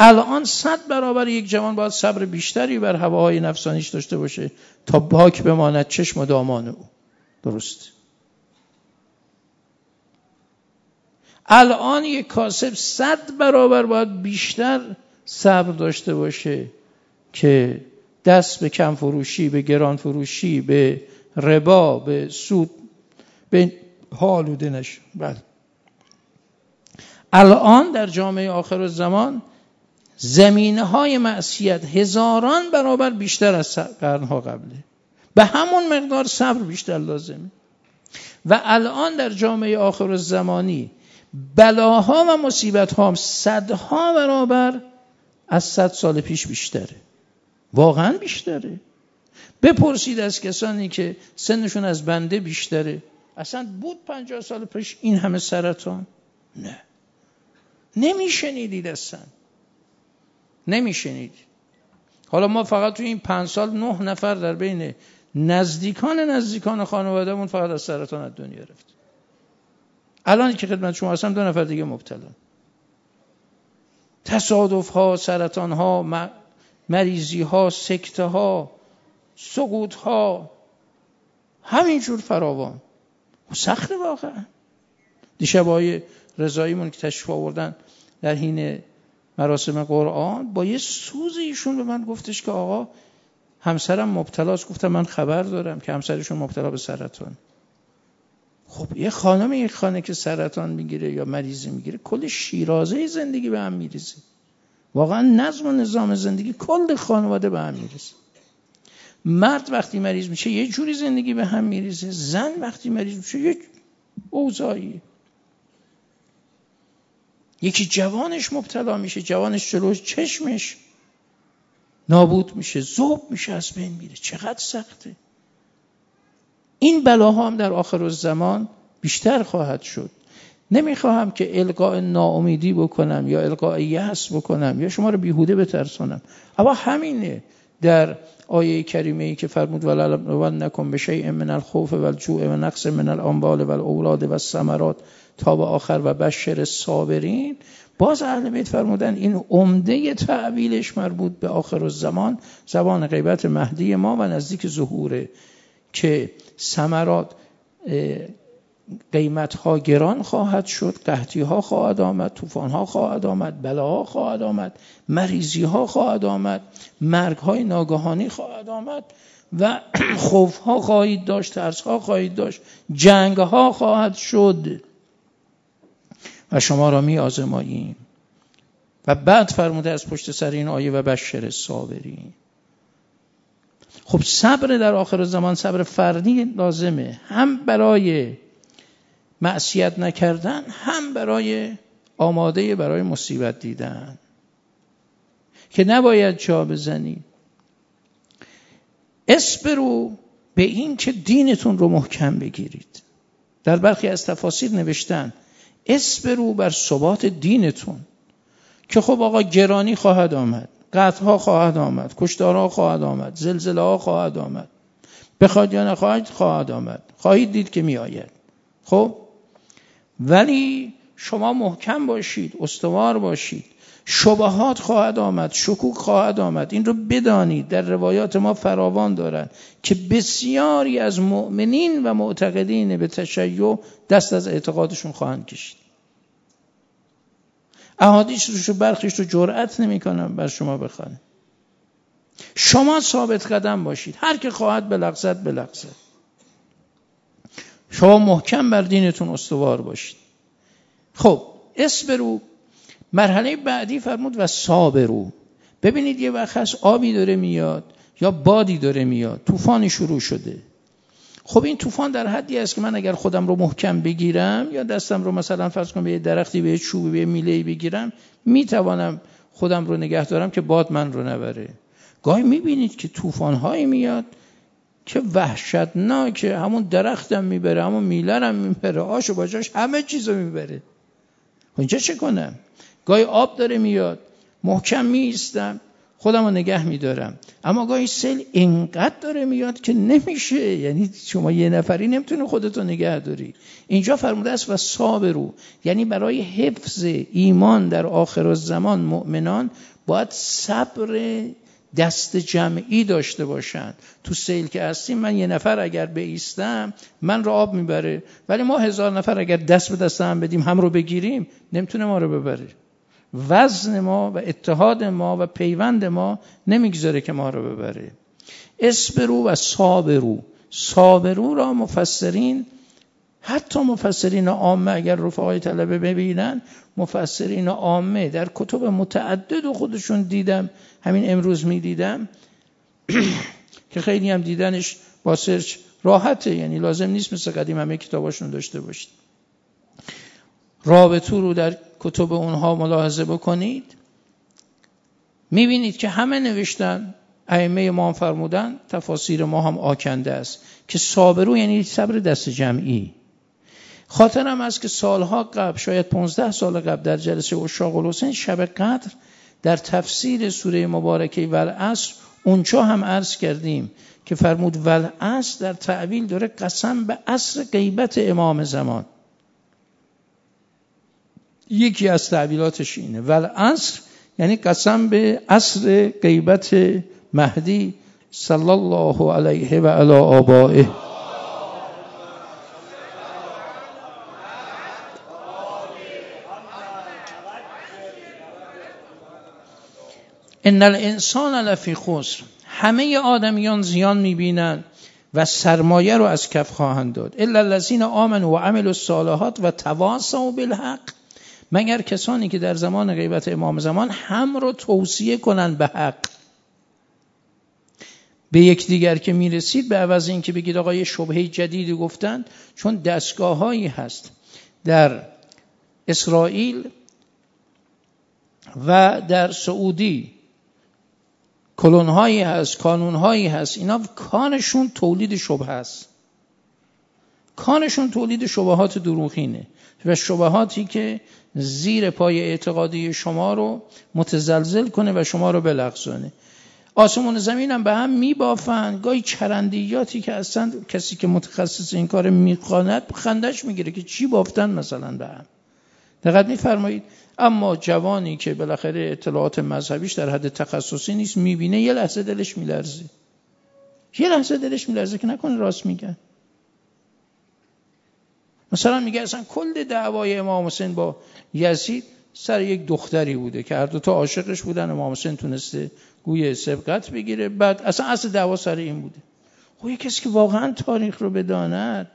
الان 100 برابر یک جوان باید صبر بیشتری بر هواهای نفسانیش داشته باشه تا پاک بماند چشم و دامان او. درست. الان یک کاسب 100 برابر باید بیشتر صبر داشته باشه که دست به کم فروشی، به گران فروشی، به ربا، به سود، به آلوده نشه. بله. الان در جامعه آخرالزمان زمینه‌های معصیت هزاران برابر بیشتر از قرن‌ها قبله. به همون مقدار صبر بیشتر لازمه. و الان در جامعه آخرالزمانی بلاها و مصیبت‌ها هم 100ها برابر از 100 سال پیش بیشتره. واقعا بیشتره. بپرسید از کسانی که سنشون از بنده بیشتره، اصلا بود 50 سال پیش این همه سرطان؟ نه. نمیشنیدید اصلا. نمیشنید. حالا ما فقط تو این 5 سال 9 نفر در بین نزدیکان خانوادهمون فقط از سرطان از دنیا رفت. الان که خدمت شما هستم 2 نفر دیگه مبتلا. تصادف ها، سرطان ها، مریضی ها، سکته ها، سقوط ها، همینجور فراوان. سخته واقعا. دیشب آقای رضاییمون که تشریف آوردن در حین مراسم قرآن، با یه سوز ایشون به من گفتش که آقا همسرم مبتلاست. گفتم من خبر دارم که همسرشون مبتلا به سرطان. خب یه خانم یک خانه که سرطان میگیره یا مریضی میگیره، کل شیرازه زندگی به هم میریزه. واقعا نظم و نظام زندگی کل خانواده به هم میریزه. مرد وقتی مریض میشه یه جوری زندگی به هم میریزه، زن وقتی مریض میشه یه اوضاعی. یکی جوانش مبتلا میشه، جوانش جلوش چشمش نابود میشه، ذوب میشه، از بین میره. چقدر سخته. این بلاها هم در آخرالزمان بیشتر خواهد شد. نمیخواهم که القاء ناامیدی بکنم یا القاء یأس بکنم یا شما رو بیهوده بترسونم، اما همینه. در آیه کریمه ای که فرمود ولنبلونکم بشیء من الخوف والجوع و نقص من الاموال والاولاد والثمرات تا به آخر و بشر الصابرین، باز اهل بیت فرمودن این عمده تعبیرش مربوط به آخرالزمان، زبان غیبت مهدی ما و نزدیک ظهوره که ثمرات قیمت‌ها گران خواهد شد، قحطی‌ها خواهد آمد، طوفان‌ها خواهد آمد، بلاها خواهد آمد، مریضی‌ها خواهد آمد، مرگ‌های ناگهانی خواهد آمد و خوف‌ها خواهید داشت، ترس‌ها خواهید داشت، جنگ‌ها خواهد شد و شما را می‌آزماییم. و بعد فرموده از پشت سر این آیه و بشر الصابرین. خب صبر در آخر زمان صبر فردی لازمه، هم برای معصیت نکردن، هم برای آماده برای مصیبت دیدن که نباید جا بزنی. اصبروا به این که دینتون رو محکم بگیرید. در برخی از تفاسیر نوشتن اصبروا بر ثبات دینتون، که خب آقا گرانی خواهد آمد، قطعها خواهد آمد، کشتارها خواهد آمد، زلزله ها خواهد آمد، بخواید یا نخواهید خواهد آمد، خواهید دید که می آید. خب ولی شما محکم باشید، استوار باشید. شبهات خواهد آمد، شکوک خواهد آمد. این رو بدانید در روایات ما فراوان دارن که بسیاری از مؤمنین و معتقدین به تشیع دست از اعتقادشون خواهند کشید. احادیث رو برخیش رو جرأت نمی کنم بر شما بخوانم. شما ثابت قدم باشید، هر که خواهد بلغزد بلغزد. شما محکم بر دینتون استوار باشید. خب اصبروا. مرحله بعدی فرمود و صابروا. ببینید یه وقت هست آبی داره میاد یا بادی داره میاد، طوفانی شروع شده. خب این طوفان در حدی است که من اگر خودم رو محکم بگیرم یا دستم رو مثلا فرض کنم به یه درختی، به یه چوبی، به یه میله‌ای بگیرم، میتوانم خودم رو نگه دارم که باد من رو نبره. گاهی میبینید که طوفان‌هایی میاد که وحشتناکه، همون درختم میبره، همون میله‌ام میبره، آش و باجاش همه چیزو میبره. اینجا چه کنم؟ گاهی آب داره میاد، محکم میایستم، خودم رو نگه میدارم، اما گاهی سیل اینقدر داره میاد که نمیشه، یعنی شما یه نفری نمیتونه خودتو نگه داری. اینجا فرموده است و صابروا، یعنی برای حفظ ایمان در آخر الزمان مؤمنان باید صبر دست جمعی داشته باشن. تو سیل که هستیم، من یه نفر اگر بایستم من رو آب میبره، ولی ما 1000 نفر اگر دست به دست هم بدیم، هم رو بگیریم، نمیتونه ما رو ببره. وزن ما و اتحاد ما و پیوند ما نمیگذاره که ما رو ببره. اصبروا و صابروا. صابروا را مفسرین، حتی مفسرین عامه اگر رفقای طلبه ببینن، مفسرین عامه در کتب متعدد و خودشون دیدم، همین امروز میدیدم که خیلی هم دیدنش با سرچ راحته، یعنی لازم نیست مثل قدیم همه کتاباشون داشته باشید. رابطو رو در کتب اونها ملاحظه بکنید، میبینید که همه نوشتن، ائمه ما هم فرمودن، تفاسیر ما هم آکنده است که صابرو یعنی صبر دست جمعی. خاطرم است که سالها قبل، شاید 15 سال قبل، در جلسه عشاق الحسین شب قدر در تفسیر سوره مبارکه والعصر اونجا هم عرض کردیم که فرمود والعصر در تعویل داره قسم به عصر غیبت امام زمان. یکی از تعبیراتش اینه، والعصر یعنی قسم به عصر غیبت مهدی صلی الله علیه و علی آبائه. ان الانسان لفی خسر. همه آدمیان زیان میبینن و سرمایه رو از کف خواهند داد. الا الذین آمنوا و عملوا الصالحات و تواصوا بالحق. مگر کسانی که در زمان غیبت امام زمان هم رو توصیه کنن به حق. به یکدیگر که میرسید، به عوض این که بگید آقا یه شبهه جدیدی گفتن، چون دستگاه‌هایی هست در اسرائیل و در سعودی، کلون‌هایی هست، کانون‌هایی هست، اینا کارشون تولید شبهه است. کارشون تولید شبهات دروغینه و شبهاتی که زیر پای اعتقادی شما رو متزلزل کنه و شما رو بلغزونه. آسمون زمین هم به هم میبافن. گاهی چرندیاتی که اصلا کسی که متخصص این کار میخواند خندش میگیره که چی بافتن مثلا به هم. دقت میفرمایید. اما جوانی که بالاخره اطلاعات مذهبیش در حد تخصصی نیست، میبینه یه لحظه دلش میلرزه. یه لحظه دلش میلرزه که نکنه راست میگن. مثلا میگه اصلا کل دعوای امام حسین با یزید سر یک دختری بوده که هر دو تا عاشقش بودن، امام حسین تونسته گوی سبقت بگیره، بعد اصل دعوا سر این بوده. خب یه کسی که واقعا تاریخ رو بداند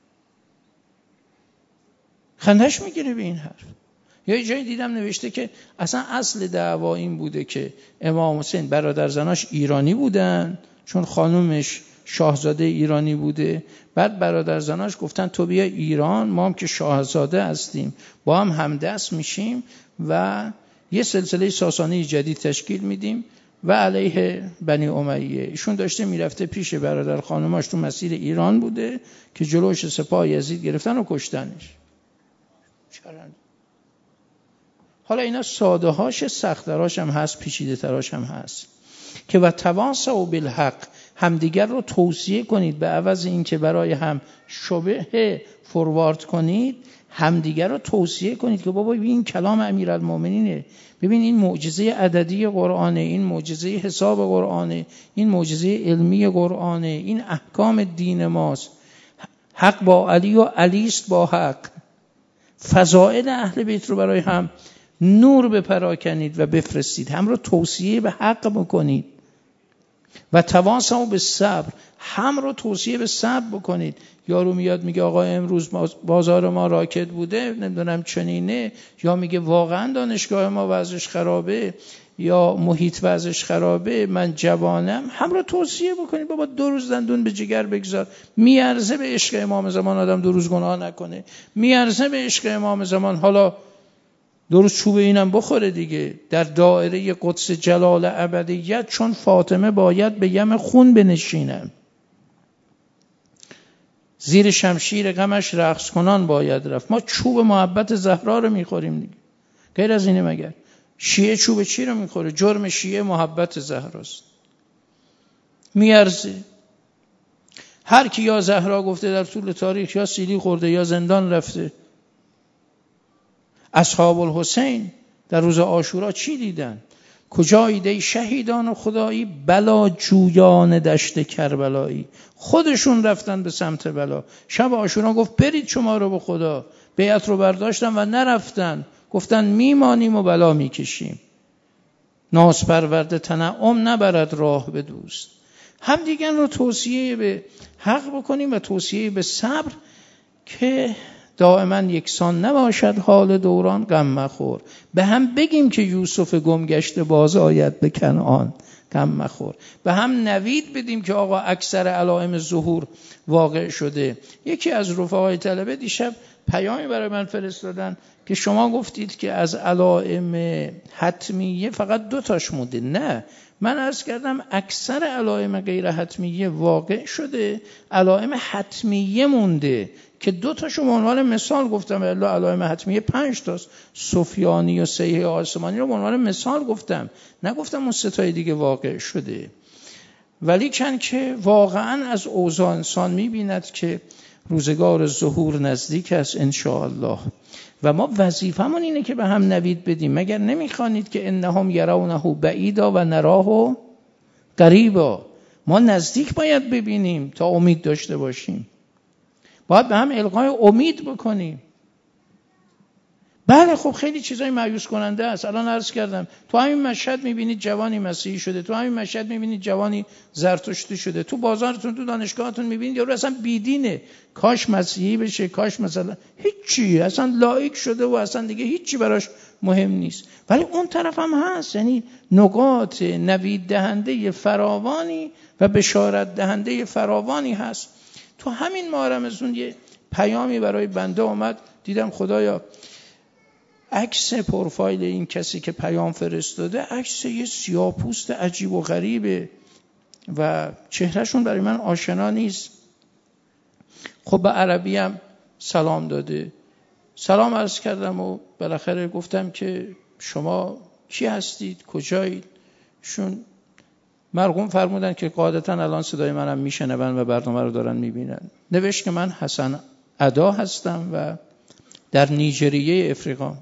خندش میگیره به این حرف. یا یه جایی دیدم نوشته که اصلا اصل دعوا این بوده که امام حسین برادر زناش ایرانی بودن، چون خانومش شاهزاده ایرانی بوده، بعد برادر زناش گفتن تو بیا ایران، ما هم که شاهزاده هستیم با هم همدست میشیم و یه سلسله ساسانی جدید تشکیل میدیم و علیه بنی امیه. ایشون داشته میرفته پیش برادر خانوماش، تو مسیر ایران بوده که جلوش سپاه یزید گرفتن و کشتنش. حالا اینا ساده هاش، سخت تراش هم هست، پیچیده تراش هم هست که و تواصوا بالحق، همدیگر رو توصیه کنید، به عوض این که برای هم شبهه فوروارد کنید، همدیگر رو توصیه کنید که بابا این کلام امیرالمومنینه، ببین این معجزه عددی قرآنه، این معجزه حساب قرآنه، این معجزه علمی قرآنه، این احکام دین ماست. حق با علی و علیست با حق. فضائل اهل بیت رو برای هم نور بپراکنید و بفرستید، هم رو توصیه به حق بکنید و تواصوا بالصبر، هم رو توصیه به صبر بکنید. یارو میاد میگه آقا امروز بازار ما راکد بوده، نمیدونم چنینه، یا میگه واقعا دانشگاه ما وضعش خرابه، یا محیط وضعش خرابه، من جوانم، هم رو توصیه بکنید بابا 2 روز دندون به جگر بگذار. میارزه به عشق امام زمان آدم 2 روز گناه نکنه، میارزه به عشق امام زمان حالا 2 روز چوب اینم بخوره دیگه، در دایره قدس جلال ابدیت، چون فاطمه باید به یم خون بنشینم، زیر شمشیر غمش رقص کنان باید رفت. ما چوب محبت زهرا رو میخوریم دیگه، غیر از اینه مگر؟ شیعه چوب چی رو میخوره؟ جرم شیعه محبت زهراست. میارزه. هر کی یا زهرا گفته در طول تاریخ یا سیلی خورده یا زندان رفته. اصحاب الحسین در روز عاشورا چی دیدن؟ کجایید ای شهیدان خدایی، بلا جویان دشت کربلایی. خودشون رفتن به سمت بلا. شب عاشورا گفت برید شما رو به خدا. بیعت رو برداشتن و نرفتن، گفتن میمانیم و بلا میکشیم. ناز پرورده تنعم نبرد راه به دوست. هم دیگر رو توصیه به حق بکنیم و توصیه به صبر که دائما یکسان نباشد حال دوران، غم مخور. به هم بگیم که یوسف گم گشته باز آید به کنعان، غم مخور. به هم نوید بدیم که آقا اکثر علائم ظهور واقع شده. یکی از رفقای طلبه دیشب پیامی برای من فرستادن که شما گفتید که از علائم حتمیه فقط 2 تاش مونده. نه، من عرض کردم اکثر علائم غیر حتمیه واقع شده، علائم حتمیه مونده که 2 تاشو به عنوان مثال گفتم. الا علائم حتمیه 5 تاست. سفیانی و صحیح آسمانی رو به عنوان مثال گفتم، نگفتم اون 3 تای دیگه واقع شده. ولی چند که واقعا از اوضاع انسان میبیند که روزگار ظهور نزدیک است انشاءالله و ما وظیفمون اینه که به هم نوید بدیم. مگر نمیخوانید که انهم یرونه بعیدا و نراه قریبا؟ ما نزدیک باید ببینیم تا امید داشته باشیم. باید به هم القای امید بکنیم. بله خب خیلی چیزای مایوس کننده است. الان عرض کردم تو همین مشهد میبینید جوانی مسیحی شده، تو همین مشهد میبینید جوانی زرتشتی شده، تو بازارتون تو دانشگاهتون میبینید یارو اصلا بیدینه، کاش مسیحی بشه، کاش مثلا هیچی، اصلا لایک شده و اصلا دیگه هیچی براش مهم نیست. ولی اون طرف هم هست، یعنی نقاط نوید دهنده فراوانی و بشارت دهنده فراوانی هست. تو همین ماه رمضان یه پیامی برای بنده اومد، دیدم خدایا عکس پروفایل این کسی که پیام فرستاده عکس یه سیاه‌پوست عجیب و غریبه و چهرهشون برای من آشنا نیست. خب به عربی هم سلام داده. سلام عرض کردم و بالاخره گفتم که شما کی هستید، کجایید؟ شون مرحوم فرمودن که قاعدتاً الان صدای منم میشنون و برنامه رو دارن میبینن. نوشت که من حسن ادا هستم و در نیجریه افریقا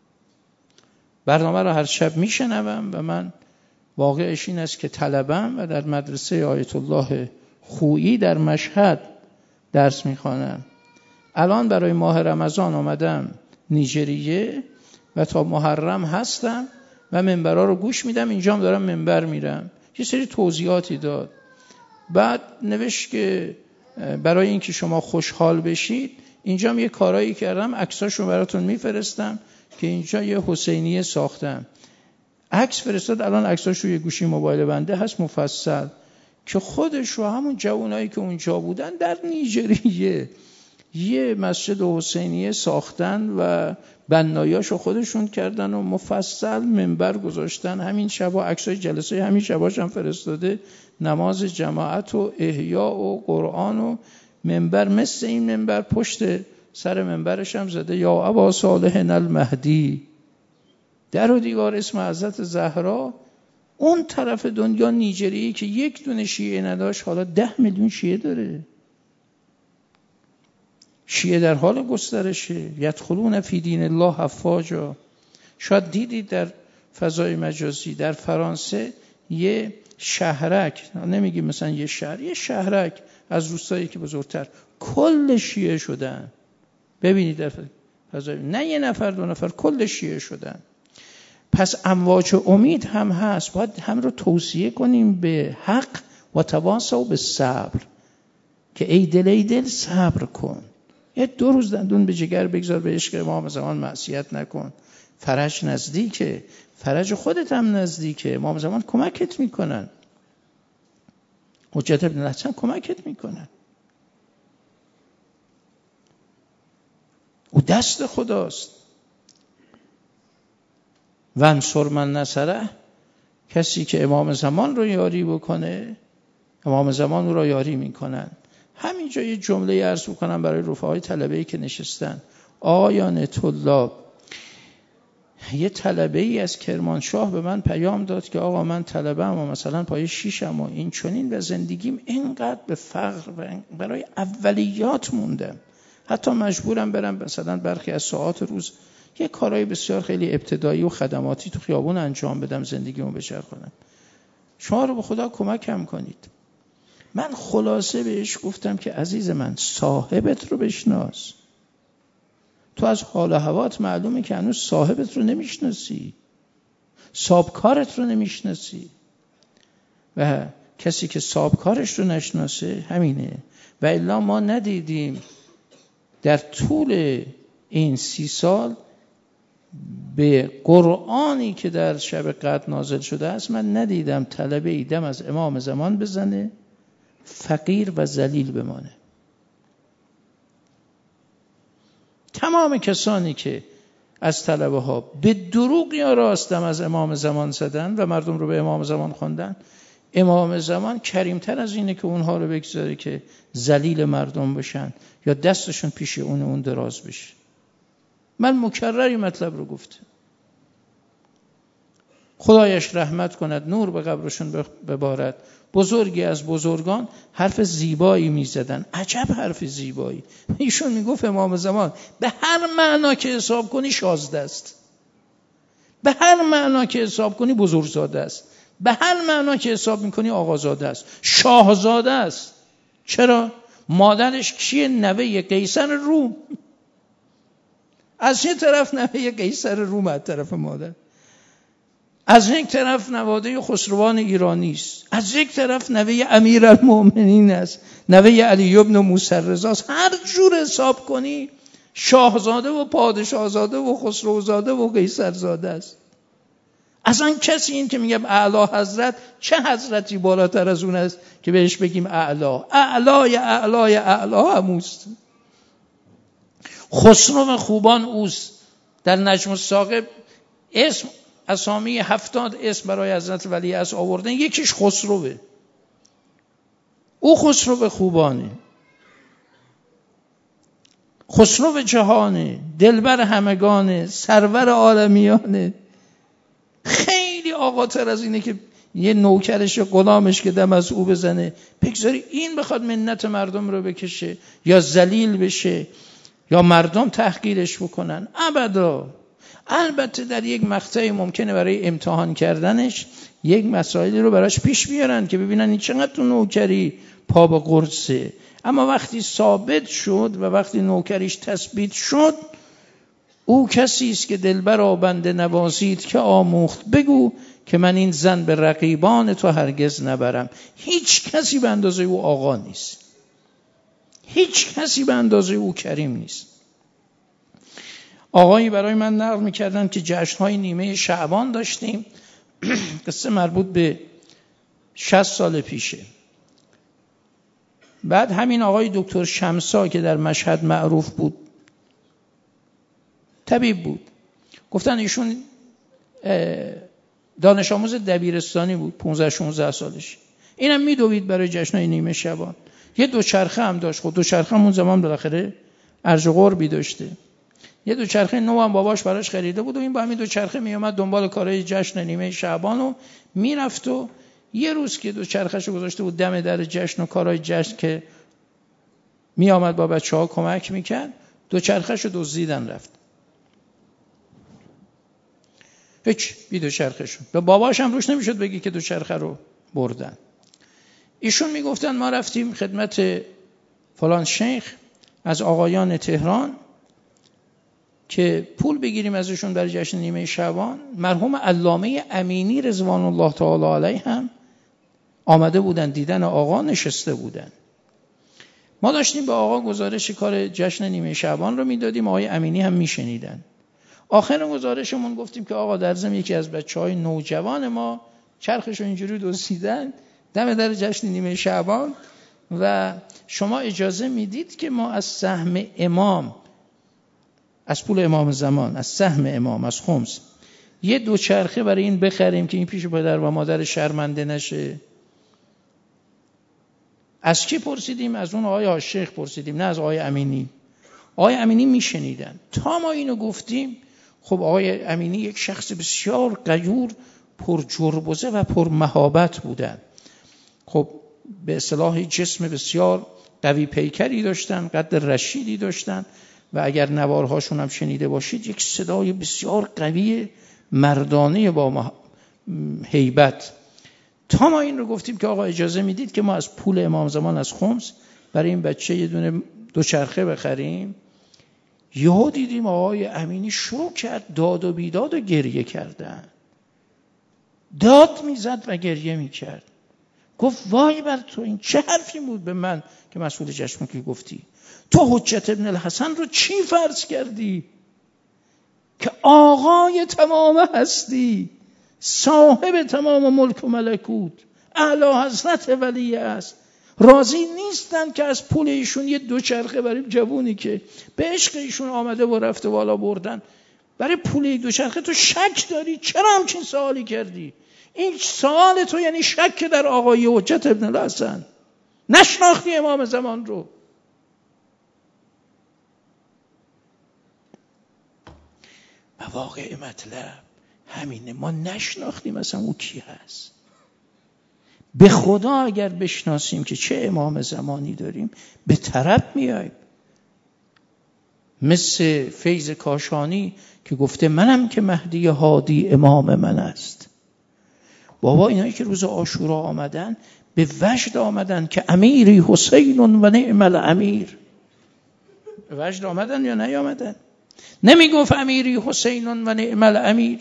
برنامه رو هر شب میشنوم و من واقعش این است که طلبم و در مدرسه آیت الله خویی در مشهد درس میخوانم. الان برای ماه رمضان آمدم نیجریه و تا محرم هستم و منبرها رو گوش میدم. اینجا هم دارم منبر میرم. یه سری توضیحاتی داد. بعد نوشت که برای اینکه شما خوشحال بشید اینجا هم یه کارایی کردم، عکساشو براتون میفرستم که اینجا یه حسینیه ساختم. عکس فرستاد، الان عکساش روی گوشی موبایل بنده هست مفصل، که خودش رو همون جوانایی که اونجا بودن در نیجریه یه مسجد حسینیه ساختن و بنایاشو خودشون کردن و مفصل منبر گذاشتن. همین شبا عکسای جلسه همین شباش هم فرستاده، نماز جماعت و احیا و قرآن و منبر. مثل این منبر پشت سر منبرش هم زده یا ابا صالح المهدی، در و دیوار اسم حضرت زهرا. اون طرف دنیا نیجریه که یک دونه شیعه نداشت حالا 10 میلیون شیعه داره. شیعه در حال گسترشه. یدخلون فی دین الله افواجا. شاید دیدید در فضای مجازی در فرانسه یه شهرک، نمیگیم مثلا یه شهر، یه شهرک از روستایی که بزرگتر کل شیعه شدن. ببینید در فضای، نه یه نفر 2 نفر، کل شیعه شدن. پس امواج امید هم هست. باید هم رو توصیه کنیم به حق و تواصوا بالصبر، که ای دل صبر کن. یه 2 روز دندون به جگر بگذار، به عشق امام زمان معصیت نکن. فرج نزدیکه، فرج خودت هم نزدیکه. امام زمان کمکت میکنن، حجت ابن الحسن کمکت میکنن. او دست خداست. وانصر من نصره، کسی که امام زمان رو یاری بکنه امام زمان رو یاری میکنن. همینجا یه جمله عرض بکنم برای رفقای طلبه‌ای که نشستن. آیان طلاب، یه طلبه‌ای از کرمانشاه به من پیام داد که آقا من طلبه‌ام و مثلا پای 6م و این چنین و زندگیم اینقدر به فقر و برای اولیات موندم، حتی مجبورم برم مثلا برخی از ساعات روز یه کارهای بسیار خیلی ابتدایی و خدماتی تو خیابون انجام بدم، زندگیمو بچرخونم. شما رو به خدا کمکم کنید. من خلاصه بهش گفتم که عزیز من، صاحبت رو بشناس. تو از حال و هوات معلومه که هنوز صاحبت رو نمیشناسی، صاحبکارت رو نمیشناسی. و کسی که صاحبکارش رو نشناسه همینه. و الا ما ندیدیم در طول این 30 سال به قرآنی که در شب قدر نازل شده است، من ندیدم طلبه ای دم از امام زمان بزنه فقیر و ذلیل بمانه. تمام کسانی که از طلبه ها به دروغ یا راست دم از امام زمان زدن و مردم رو به امام زمان خواندن، امام زمان کریمتر از اینه که اونها رو بگذاره که ذلیل مردم بشن یا دستشون پیش اون دراز بشه. من مکرری مطلب رو گفتم. خدایش رحمت کند، نور به قبرشون ببارد. بزرگی از بزرگان حرف زیبایی میزدن. عجب حرف زیبایی. ایشون میگفت امام زمان به هر معنا که حساب کنی شازده است، به هر معنا که حساب کنی بزرگزاده است، به هر معنا که حساب میکنی آقازاده است، شاهزاده است. چرا؟ مادرش کیه؟ نوه قیصر روم. از یک طرف نوه قیصر روم، از طرف مادر. از یک طرف نواده خسروان ایرانی است، از یک طرف نوه امیرالمؤمنین است، نوه علی ابن موسی رضا است. هر جور حساب کنی شاهزاده و پادشاهزاده و خسروزاده و قیصرزاده است. اصلا کسی این که میگم اعلی حضرت، چه حضرتی بالاتر از اون است که بهش بگیم اعلی؟ اعلای اعلای اعلا هموست. خسرو خوبان اوست. در نجم الثاقب اسم اسامی 70 اسم برای حضرت ولی از آوردن، یکیش خسروه. او خسرو خوبانه، خسرو جهانه، دلبر همگانه، سرور عالمیانه. خیلی آقاتر از اینه که یه نوکرش یا غلامش که دم از او بزنه بگذاری این بخواد منت مردم رو بکشه یا ذلیل بشه یا مردم تحقیرش بکنن. ابدا. البته در یک مقطعی ممکنه برای امتحان کردنش یک مسائلی رو براش پیش بیارن که ببینن این چقدر تو نوکری پا به قرصه. اما وقتی ثابت شد و وقتی نوکریش تثبیت شد، او کسی است که دلبر بنده نوازید که آموخت بگو که من این زن به رقیبان تو هرگز نبرم. هیچ کسی به اندازه او آقا نیست، هیچ کسی به اندازه او کریم نیست. آقایی برای من نقل می‌کردن که جشن‌های نیمه شعبان داشتیم. قصه مربوط به 60 سال پیشه. بعد همین آقای دکتر شمسا که در مشهد معروف بود، طبیب بود، گفتن ایشون دانش آموز دبیرستانی بود، 15-16 سالش. اینم میدوید برای جشن‌های نیمه شعبان. یه دوچرخه هم داشت. خب دوچرخه اون زمان بالاخره ارج و قربی داشته. یه دوچرخه نو هم باباش براش خریده بود و این با همین دوچرخه می اومد دنبال کارهای جشن نیمه شعبان و میرفت. و یه روز که دوچرخه‌شو گذاشته بود دم در جشن و کارهای جشن که می آمد با بچه‌ها کمک میکرد، دوچرخه‌شو دزدیدن رفت. هیچ بی دوچرخه شد. به باباش هم روش نمیشد بگی که دوچرخه رو بردن. ایشون میگفتن ما رفتیم خدمت فلان شیخ از آقایان تهران که پول بگیریم ازشون برای جشن نیمه شعبان. مرحوم علامه امینی رضوان الله تعالی علیه هم آمده بودن، دیدن آقا نشسته بودن. ما داشتیم به آقا گزارش کار جشن نیمه شعبان رو میدادیم، آقای امینی هم میشنیدن. آخر گزارشمون گفتیم که آقا در ضمن یکی از بچهای نوجوان ما چرخشو اینجوری دزدیدن دم در جشن نیمه شعبان و شما اجازه میدید که ما از سهم امام، از پول امام زمان، از سهم امام، از خمس یه دوچرخه برای این بخریم که این پیش پدر و مادر شرمنده نشه؟ از کی پرسیدیم؟ از اون آقای شیخ پرسیدیم، نه از آقای امینی. آقای امینی میشنیدن. تا ما اینو گفتیم، خب آقای امینی یک شخص بسیار غیور، پر جربوزه و پر مهابت بودن. خب به اصطلاح جسم بسیار قوی پیکری داشتن، قد رشیدی داشتن و اگر نوارهاشون هم شنیده باشید یک صدای بسیار قوی مردانه با هیبت. تا ما این رو گفتیم که آقا اجازه میدید که ما از پول امام زمان از خمس برای این بچه یه دونه دوچرخه بخریم. یهو دیدیم آقای امینی شروع کرد داد و بیداد و گریه کردن، داد میزد و گریه میکرد. گفت وای بر تو، این چه حرفی بود به من که مسئول جشن که گفتی تو حجت ابن الحسن رو چی فرض کردی که آقای تمام هستی، صاحب تمام ملک و ملکوت، اعلی حضرت ولی است، راضی نیستن که از پول ایشون یه دوچرخه برای جوونی که به عشق ایشون آمده و رفته والا بردن، برای پول دوچرخه تو شک داری؟ چرا همچین سوالی کردی؟ این سوال تو یعنی شک در آقای حجت ابن الحسن. نشناختی امام زمان رو. و واقع مطلب همینه، ما نشناختیم مثلا او کی هست. به خدا اگر بشناسیم که چه امام زمانی داریم به طرب میاییم. مثل فیض کاشانی که گفته منم که مهدی هادی امام من است. بابا اینایی که روز عاشورا آمدن به وجد آمدن که امیری حسین و نعم الامیر. به وجد آمدن یا نیامدن؟ نمی گفت امیری حسین و نعم الامیر؟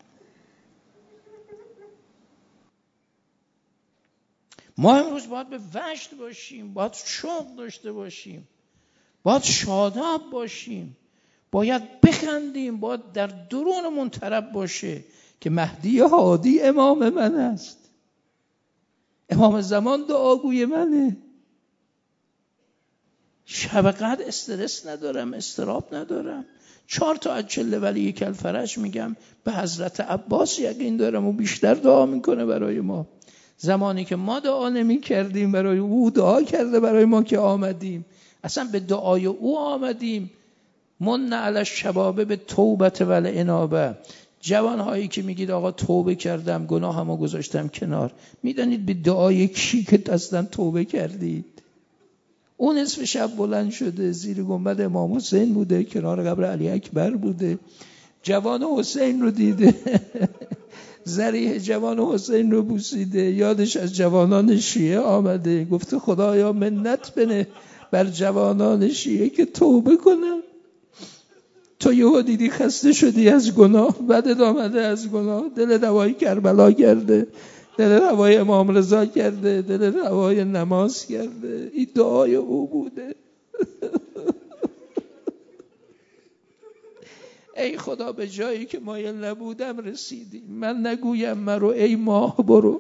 ما امروز باید به وجد باشیم، باید شوق داشته باشیم، باید شاداب باشیم، باید بخندیم، باید در درونمون طرب باشه که مهدی هادی امام من است، امام زمان دعاگوی منه. شب قدر استرس ندارم، استراب ندارم. 4 تا از چله ولی کل فرج میگم به حضرت عباس یقین دارم و بیشتر دعا میکنه برای ما. زمانی که ما دعا نمی کردیم برای او دعا کرده برای ما که آمدیم. اصلا به دعای او آمدیم. من علی الشباب به توبت و الانابه. جوانهایی که میگید آقا توبه کردم گناهمو گذاشتم کنار، میدانید به دعای کی که اصلا توبه کردید؟ اون نصف شب بلند شده زیر گنبد امام حسین بوده، کنار قبر علی اکبر بوده، جوان حسین رو دیده ذریح جوان حسین رو بوسیده، یادش از جوانان شیعه آمده، گفته خدایا منت بنه بر جوانان شیعه که توبه کنن. تو یهو دیدی خسته شدی از گناه، بدت آمده از گناه، دل دوای کربلا کرده، دل دوای امام رضا کرده، دل دوای نماز کرده. این دعای او بوده. ای خدا به جایی که مایل نبودم رسیدیم. من نگویم مرو ای ماه برو.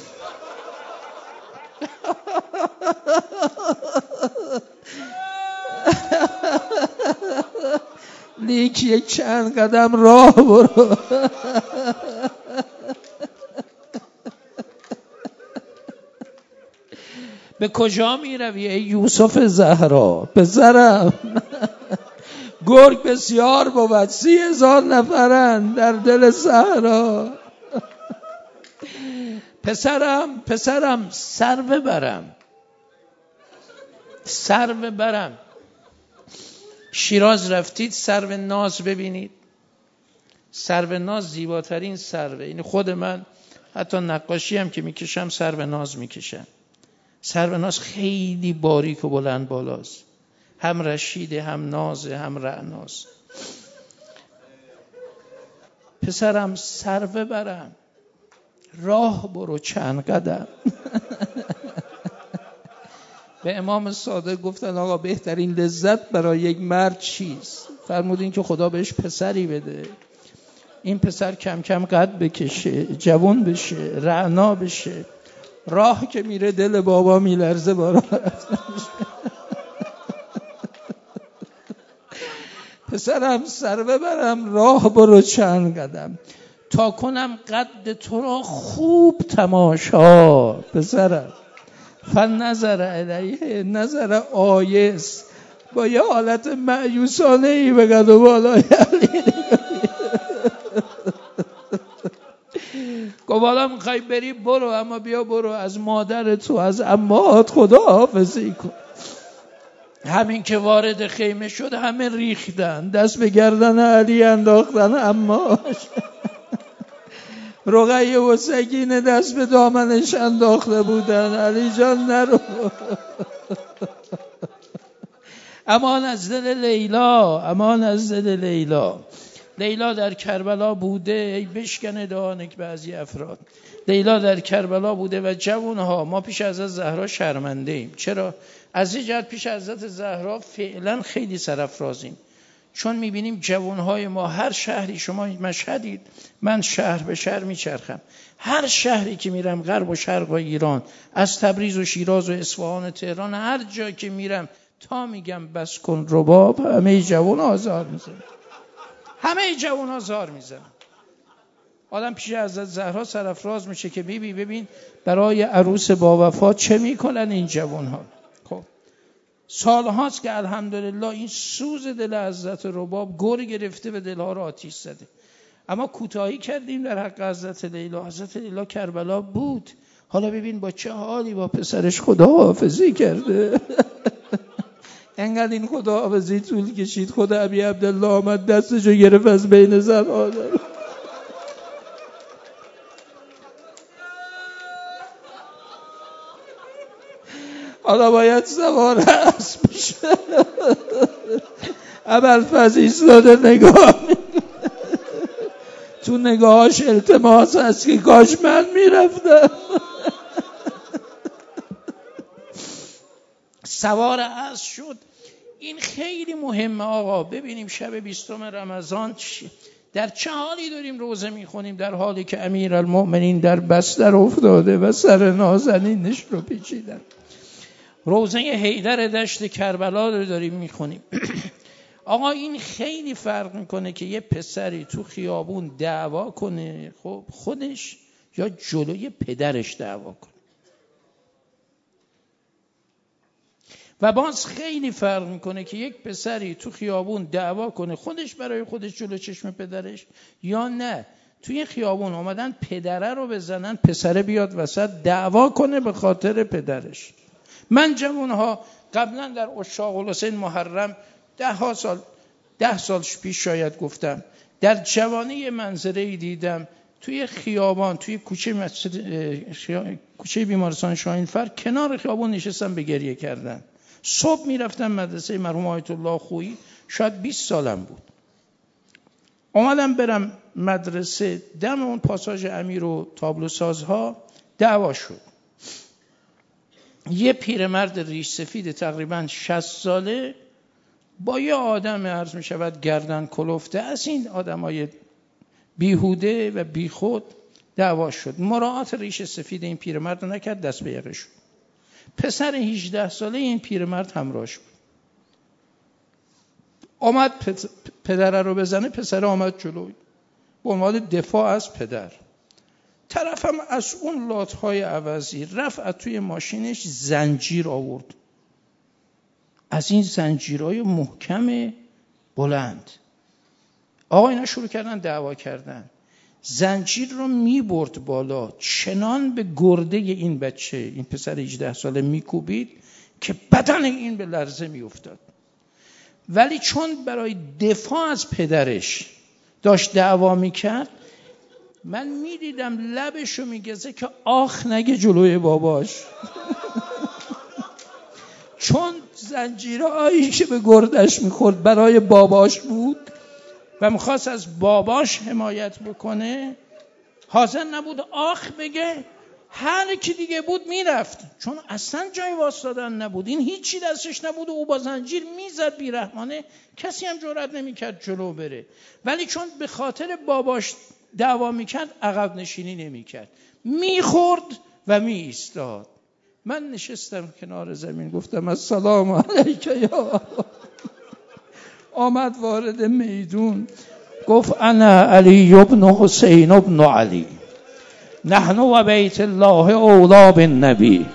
لیک یک چند قدم راه برو. به کجا می روی ای یوسف زهرا؟ پسرم گرگ بسیار بود، 30,000 نفرن در دل صحرا. پسرم سر ببرم. شیراز رفتید سرو ناز ببینید. سرو ناز زیباترین سروه. این خود من حتی نقاشی هم که میکشم سرو ناز میکشم. سرو ناز خیلی باریک و بلند بالاست، هم رشیده، هم نازه، هم رعناز. پسرم سر ببرم، راه برو چند قدم. به امام صادق گفتن آقا بهترین لذت برای یک مرد چیست؟ فرمودین که خدا بهش پسری بده. این پسر کم کم قد بکشه، جوان بشه، رعنا بشه. راه که میره دل بابا میلرزه با راه رفتنش. پسرم سر ببرم، راه برو چند قدم، تا کنم قد تو را خوب تماشا. پسرم فنظر الیه نظر آیس، با یه حالت مایوسانه ای به قد و بالای علی. گفت حالا میخوای بری برو، اما بیا برو از مادر تو از عمات خدا حافظی کن. همین که وارد خیمه شد همه ریختن، دست به گردن علی انداختن، اما رقیه و سکینه دست به دامنش انداخته بودن. علی جان نرو. امان از دل لیلا، امان از دل لیلا. لیلا در کربلا بوده، ای بشکنه دهانک بعضی افراد. لیلا در کربلا بوده و جوانها ما پیش از حضرت زهرا شرمنده ایم. چرا؟ از این جهت پیش از حضرت زهرا فعلا خیلی سرافرازیم، چون میبینیم جوانهای ما هر شهری، شما مشهدید، من شهر به شهر میچرخم، هر شهری که میرم، غرب و شرق و ایران، از تبریز و شیراز و اصفهان و تهران، هر جا که میرم تا میگم بس کن رباب، همه جوان آزار میزنن، همه جوان آزار میزنن. آدم پیش از زهرا سرافراز میشه که ببین برای عروس با وفا چه میکنن این جوانها. خب سال هاست که الحمدلله این سوز دل حضرت رباب گر گرفته و دلها را آتیش زده، اما کوتاهی کردیم در حق حضرت لیلا. حضرت لیلا کربلا بود، حالا ببین با چه حالی با پسرش خداحافظی کرده. انقدر این خداحافظی طول کشید، خدا ابی عبدالله آمد دستشو گرفت از بین زنها. حالا باید سوار اسب بشه. ابوالفضل ایستاده نگاه تو نگاهاش التماس هست که کاش من میرفتم. سوار اسب شد. این خیلی مهمه آقا. ببینیم شب 20 رمضان در چه حالی داریم روزه میخونیم، در حالی که امیرالمؤمنین در بستر افتاده و سر نازنینش رو پیچیدن. روزه حیدر دشت کربلا رو داریم میخونیم. آقا این خیلی فرق میکنه که یه پسری تو خیابون دعوا کنه، خب خودش، یا جلوی پدرش دعوا کنه. و باز خیلی فرق میکنه که یک پسری تو خیابون دعوا کنه خودش برای خودش جلو چشم پدرش، یا نه توی خیابون اومدن پدره رو بزنن، پسره بیاد وسط دعوا کنه به خاطر پدرش. من جوانها قبلا در عشاق الحسین محرم 10 سال پیش شاید گفتم، در جوانی منظره‌ای دیدم توی خیابان، توی کوچه بیمارستان شاهینفر کنار خیابان نشستم به گریه کردن. صبح میرفتم مدرسه مرحوم آیت الله خویی، شاید 20 سالم بود. اومدم برم مدرسه، دم اون پاساژ امیر و تابلو سازها دعوا شد. یه پیرمرد ریش سفید تقریبا 60 ساله با یه آدم عرض می شود گردن کلفته، از این آدمای بیهوده و بیخود دعوا شد. مراعات ریش سفید این پیرمرد رو نکرد، دست به یقه شد. پسر 18 ساله این پیرمرد همراهش بود، آمد پدر رو بزنه، پسر آمد جلوی به عنوان دفاع از پدر. طرفم از اون لاتهای عوضی رفت توی ماشینش زنجیر آورد، از این زنجیرهای محکم بلند. آقا اینا شروع کردن دعوا کردن، زنجیر رو میبرد بالا، چنان به گرده این بچه، این پسر 18 ساله میکوبید که بدن این به لرزه میافتاد. ولی چون برای دفاع از پدرش داشت دعوا میکرد، من میدیدم لبشو میگزه که آخ نگه جلوی باباش. چون زنجیرهایی که به گردش میخورد برای باباش بود و میخواست از باباش حمایت بکنه، حاضر نبود آخ بگه. هر کی دیگه بود میرفت، چون اصلا جای واسطادن نبود. این هیچی دستش نبود و او با زنجیر میزد بیرحمانه، کسی هم جرئت نمیکرد جلو بره. ولی چون به خاطر باباش دعوا میکرد، عقب نشینی نمیکرد، میخورد و میایستاد. من نشستم کنار زمین، گفتم السلام علیک یا. آمد وارد میدون، گفت انا علی ابن حسین ابن علی، نحن و بیت الله اولا بالنبی،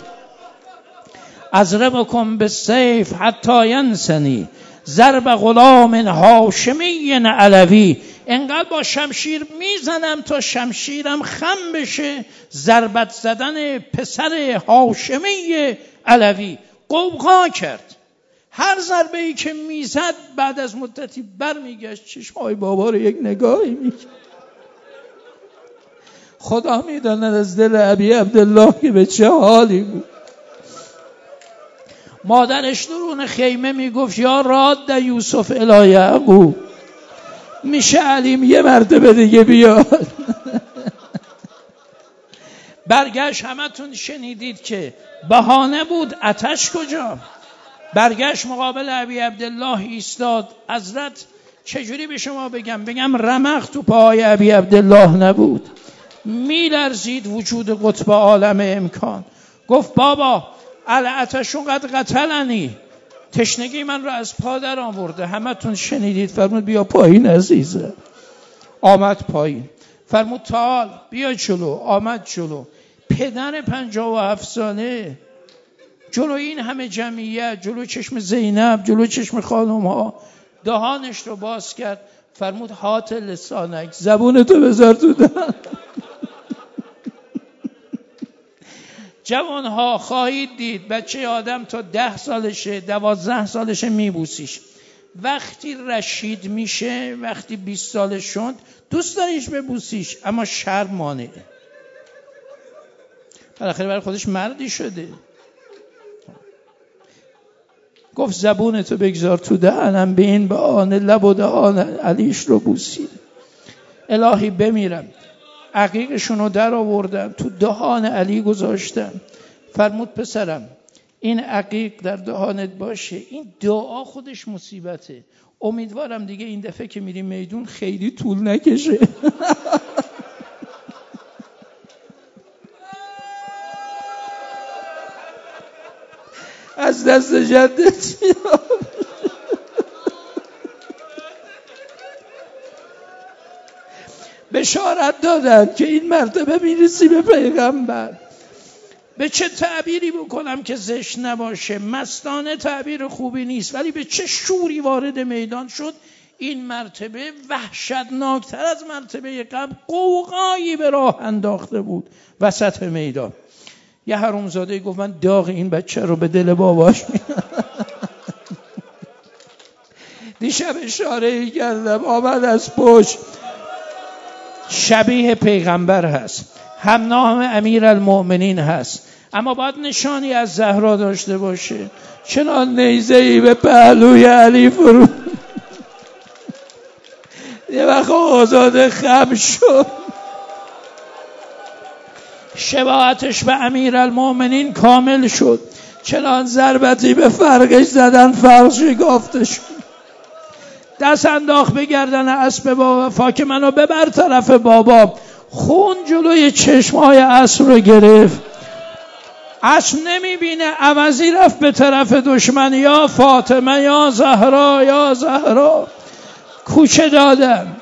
اضربکم بالسیف حتی ینسنی ضرب غلام هاشمی علوی. انقدر با شمشیر میزنم تا شمشیرم خم بشه، ضربت زدن پسر هاشمی علوی. قوقا کرد. هر ضربه ای که میزد بعد از مدتی برمیگشت چشمای بابا رو یک نگاهی میکرد. خدا میداند از دل ابی عبدالله که به چه حالی بود. مادرش درون خیمه میگفت یا راد یوسف الی یعقوب، میشه علیم یه مرتبه دیگه بیاد. برگشت، همتون شنیدید که بهانه بود. آتش کجا؟ برگشت مقابل ابی عبدالله ایستاد. حضرت چجوری به شما بگم رمق تو پای ابی عبدالله نبود، میلرزید وجود قطب عالم امکان. گفت بابا العطش قد قتلنی، تشنگی من رو از پا در آورده. همتون شنیدید. فرمود بیا پایین عزیزم. آمد پایین. فرمود تعال بیا جلو. آمد جلو. پدر 57 ساله جلو این همه جمعیت، جلو چشم زینب، جلو چشم خانم ها دهانش رو باز کرد. فرمود هات لسانک، زبونتو بذار تو دهن. جوانها خواهید دید بچه آدم تا 10 سالشه 12 سالشه میبوسیش. وقتی رشید میشه، وقتی 20 سالش شد دوست داریش ببوسیش، اما شرم مانعه. بالاخره برای خودش مردی شده. گفت زبونتو بگذار تو دهنم، به این بهانه لب و دهان علیش رو بوسید. الهی بمیرم. عقیقشون رو در آوردن تو دهان علی گذاشتن. فرمود پسرم این عقیق در دهانت باشه. این دعا خودش مصیبته. امیدوارم دیگه این دفعه که میریم میدون خیلی طول نکشه. از دست جدت بشارت دادن که این مرتبه میرسی به پیغمبر. به چه تعبیری بکنم که زشت نباشه؟ مستانه تعبیر خوبی نیست، ولی به چه شوری وارد میدان شد. این مرتبه وحشتناکتر از مرتبه قبل قوقایی به راه انداخته بود وسط میدان. یه حرومزاده گفت من داغ این بچه رو به دل باباش میدم. دیشب اشاره‌ای کردم، آمد از پشت. شبیه پیغمبر هست، هم نام امیرالمؤمنین هست، اما باید نشانی از زهرا داشته باشه. چنان نیزه‌ای به پهلوی علی فرو. یه وقت آزاده خم شد. شباهتش به امیرالمؤمنین کامل شد. چنان ضربتی به فرقش زدن فرق شکافته شد. دست انداخت به گردن اسب با وفا که منو ببر طرف بابا. خون جلوی چشمای اسب رو گرفت. اسب نمیبینه، عوضی رفت به طرف دشمن. یا فاطمه یا زهرا یا زهرا. کوچه دادن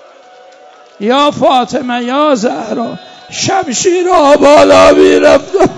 یا فاطمه یا زهرا. شمشیر بالا میرفت.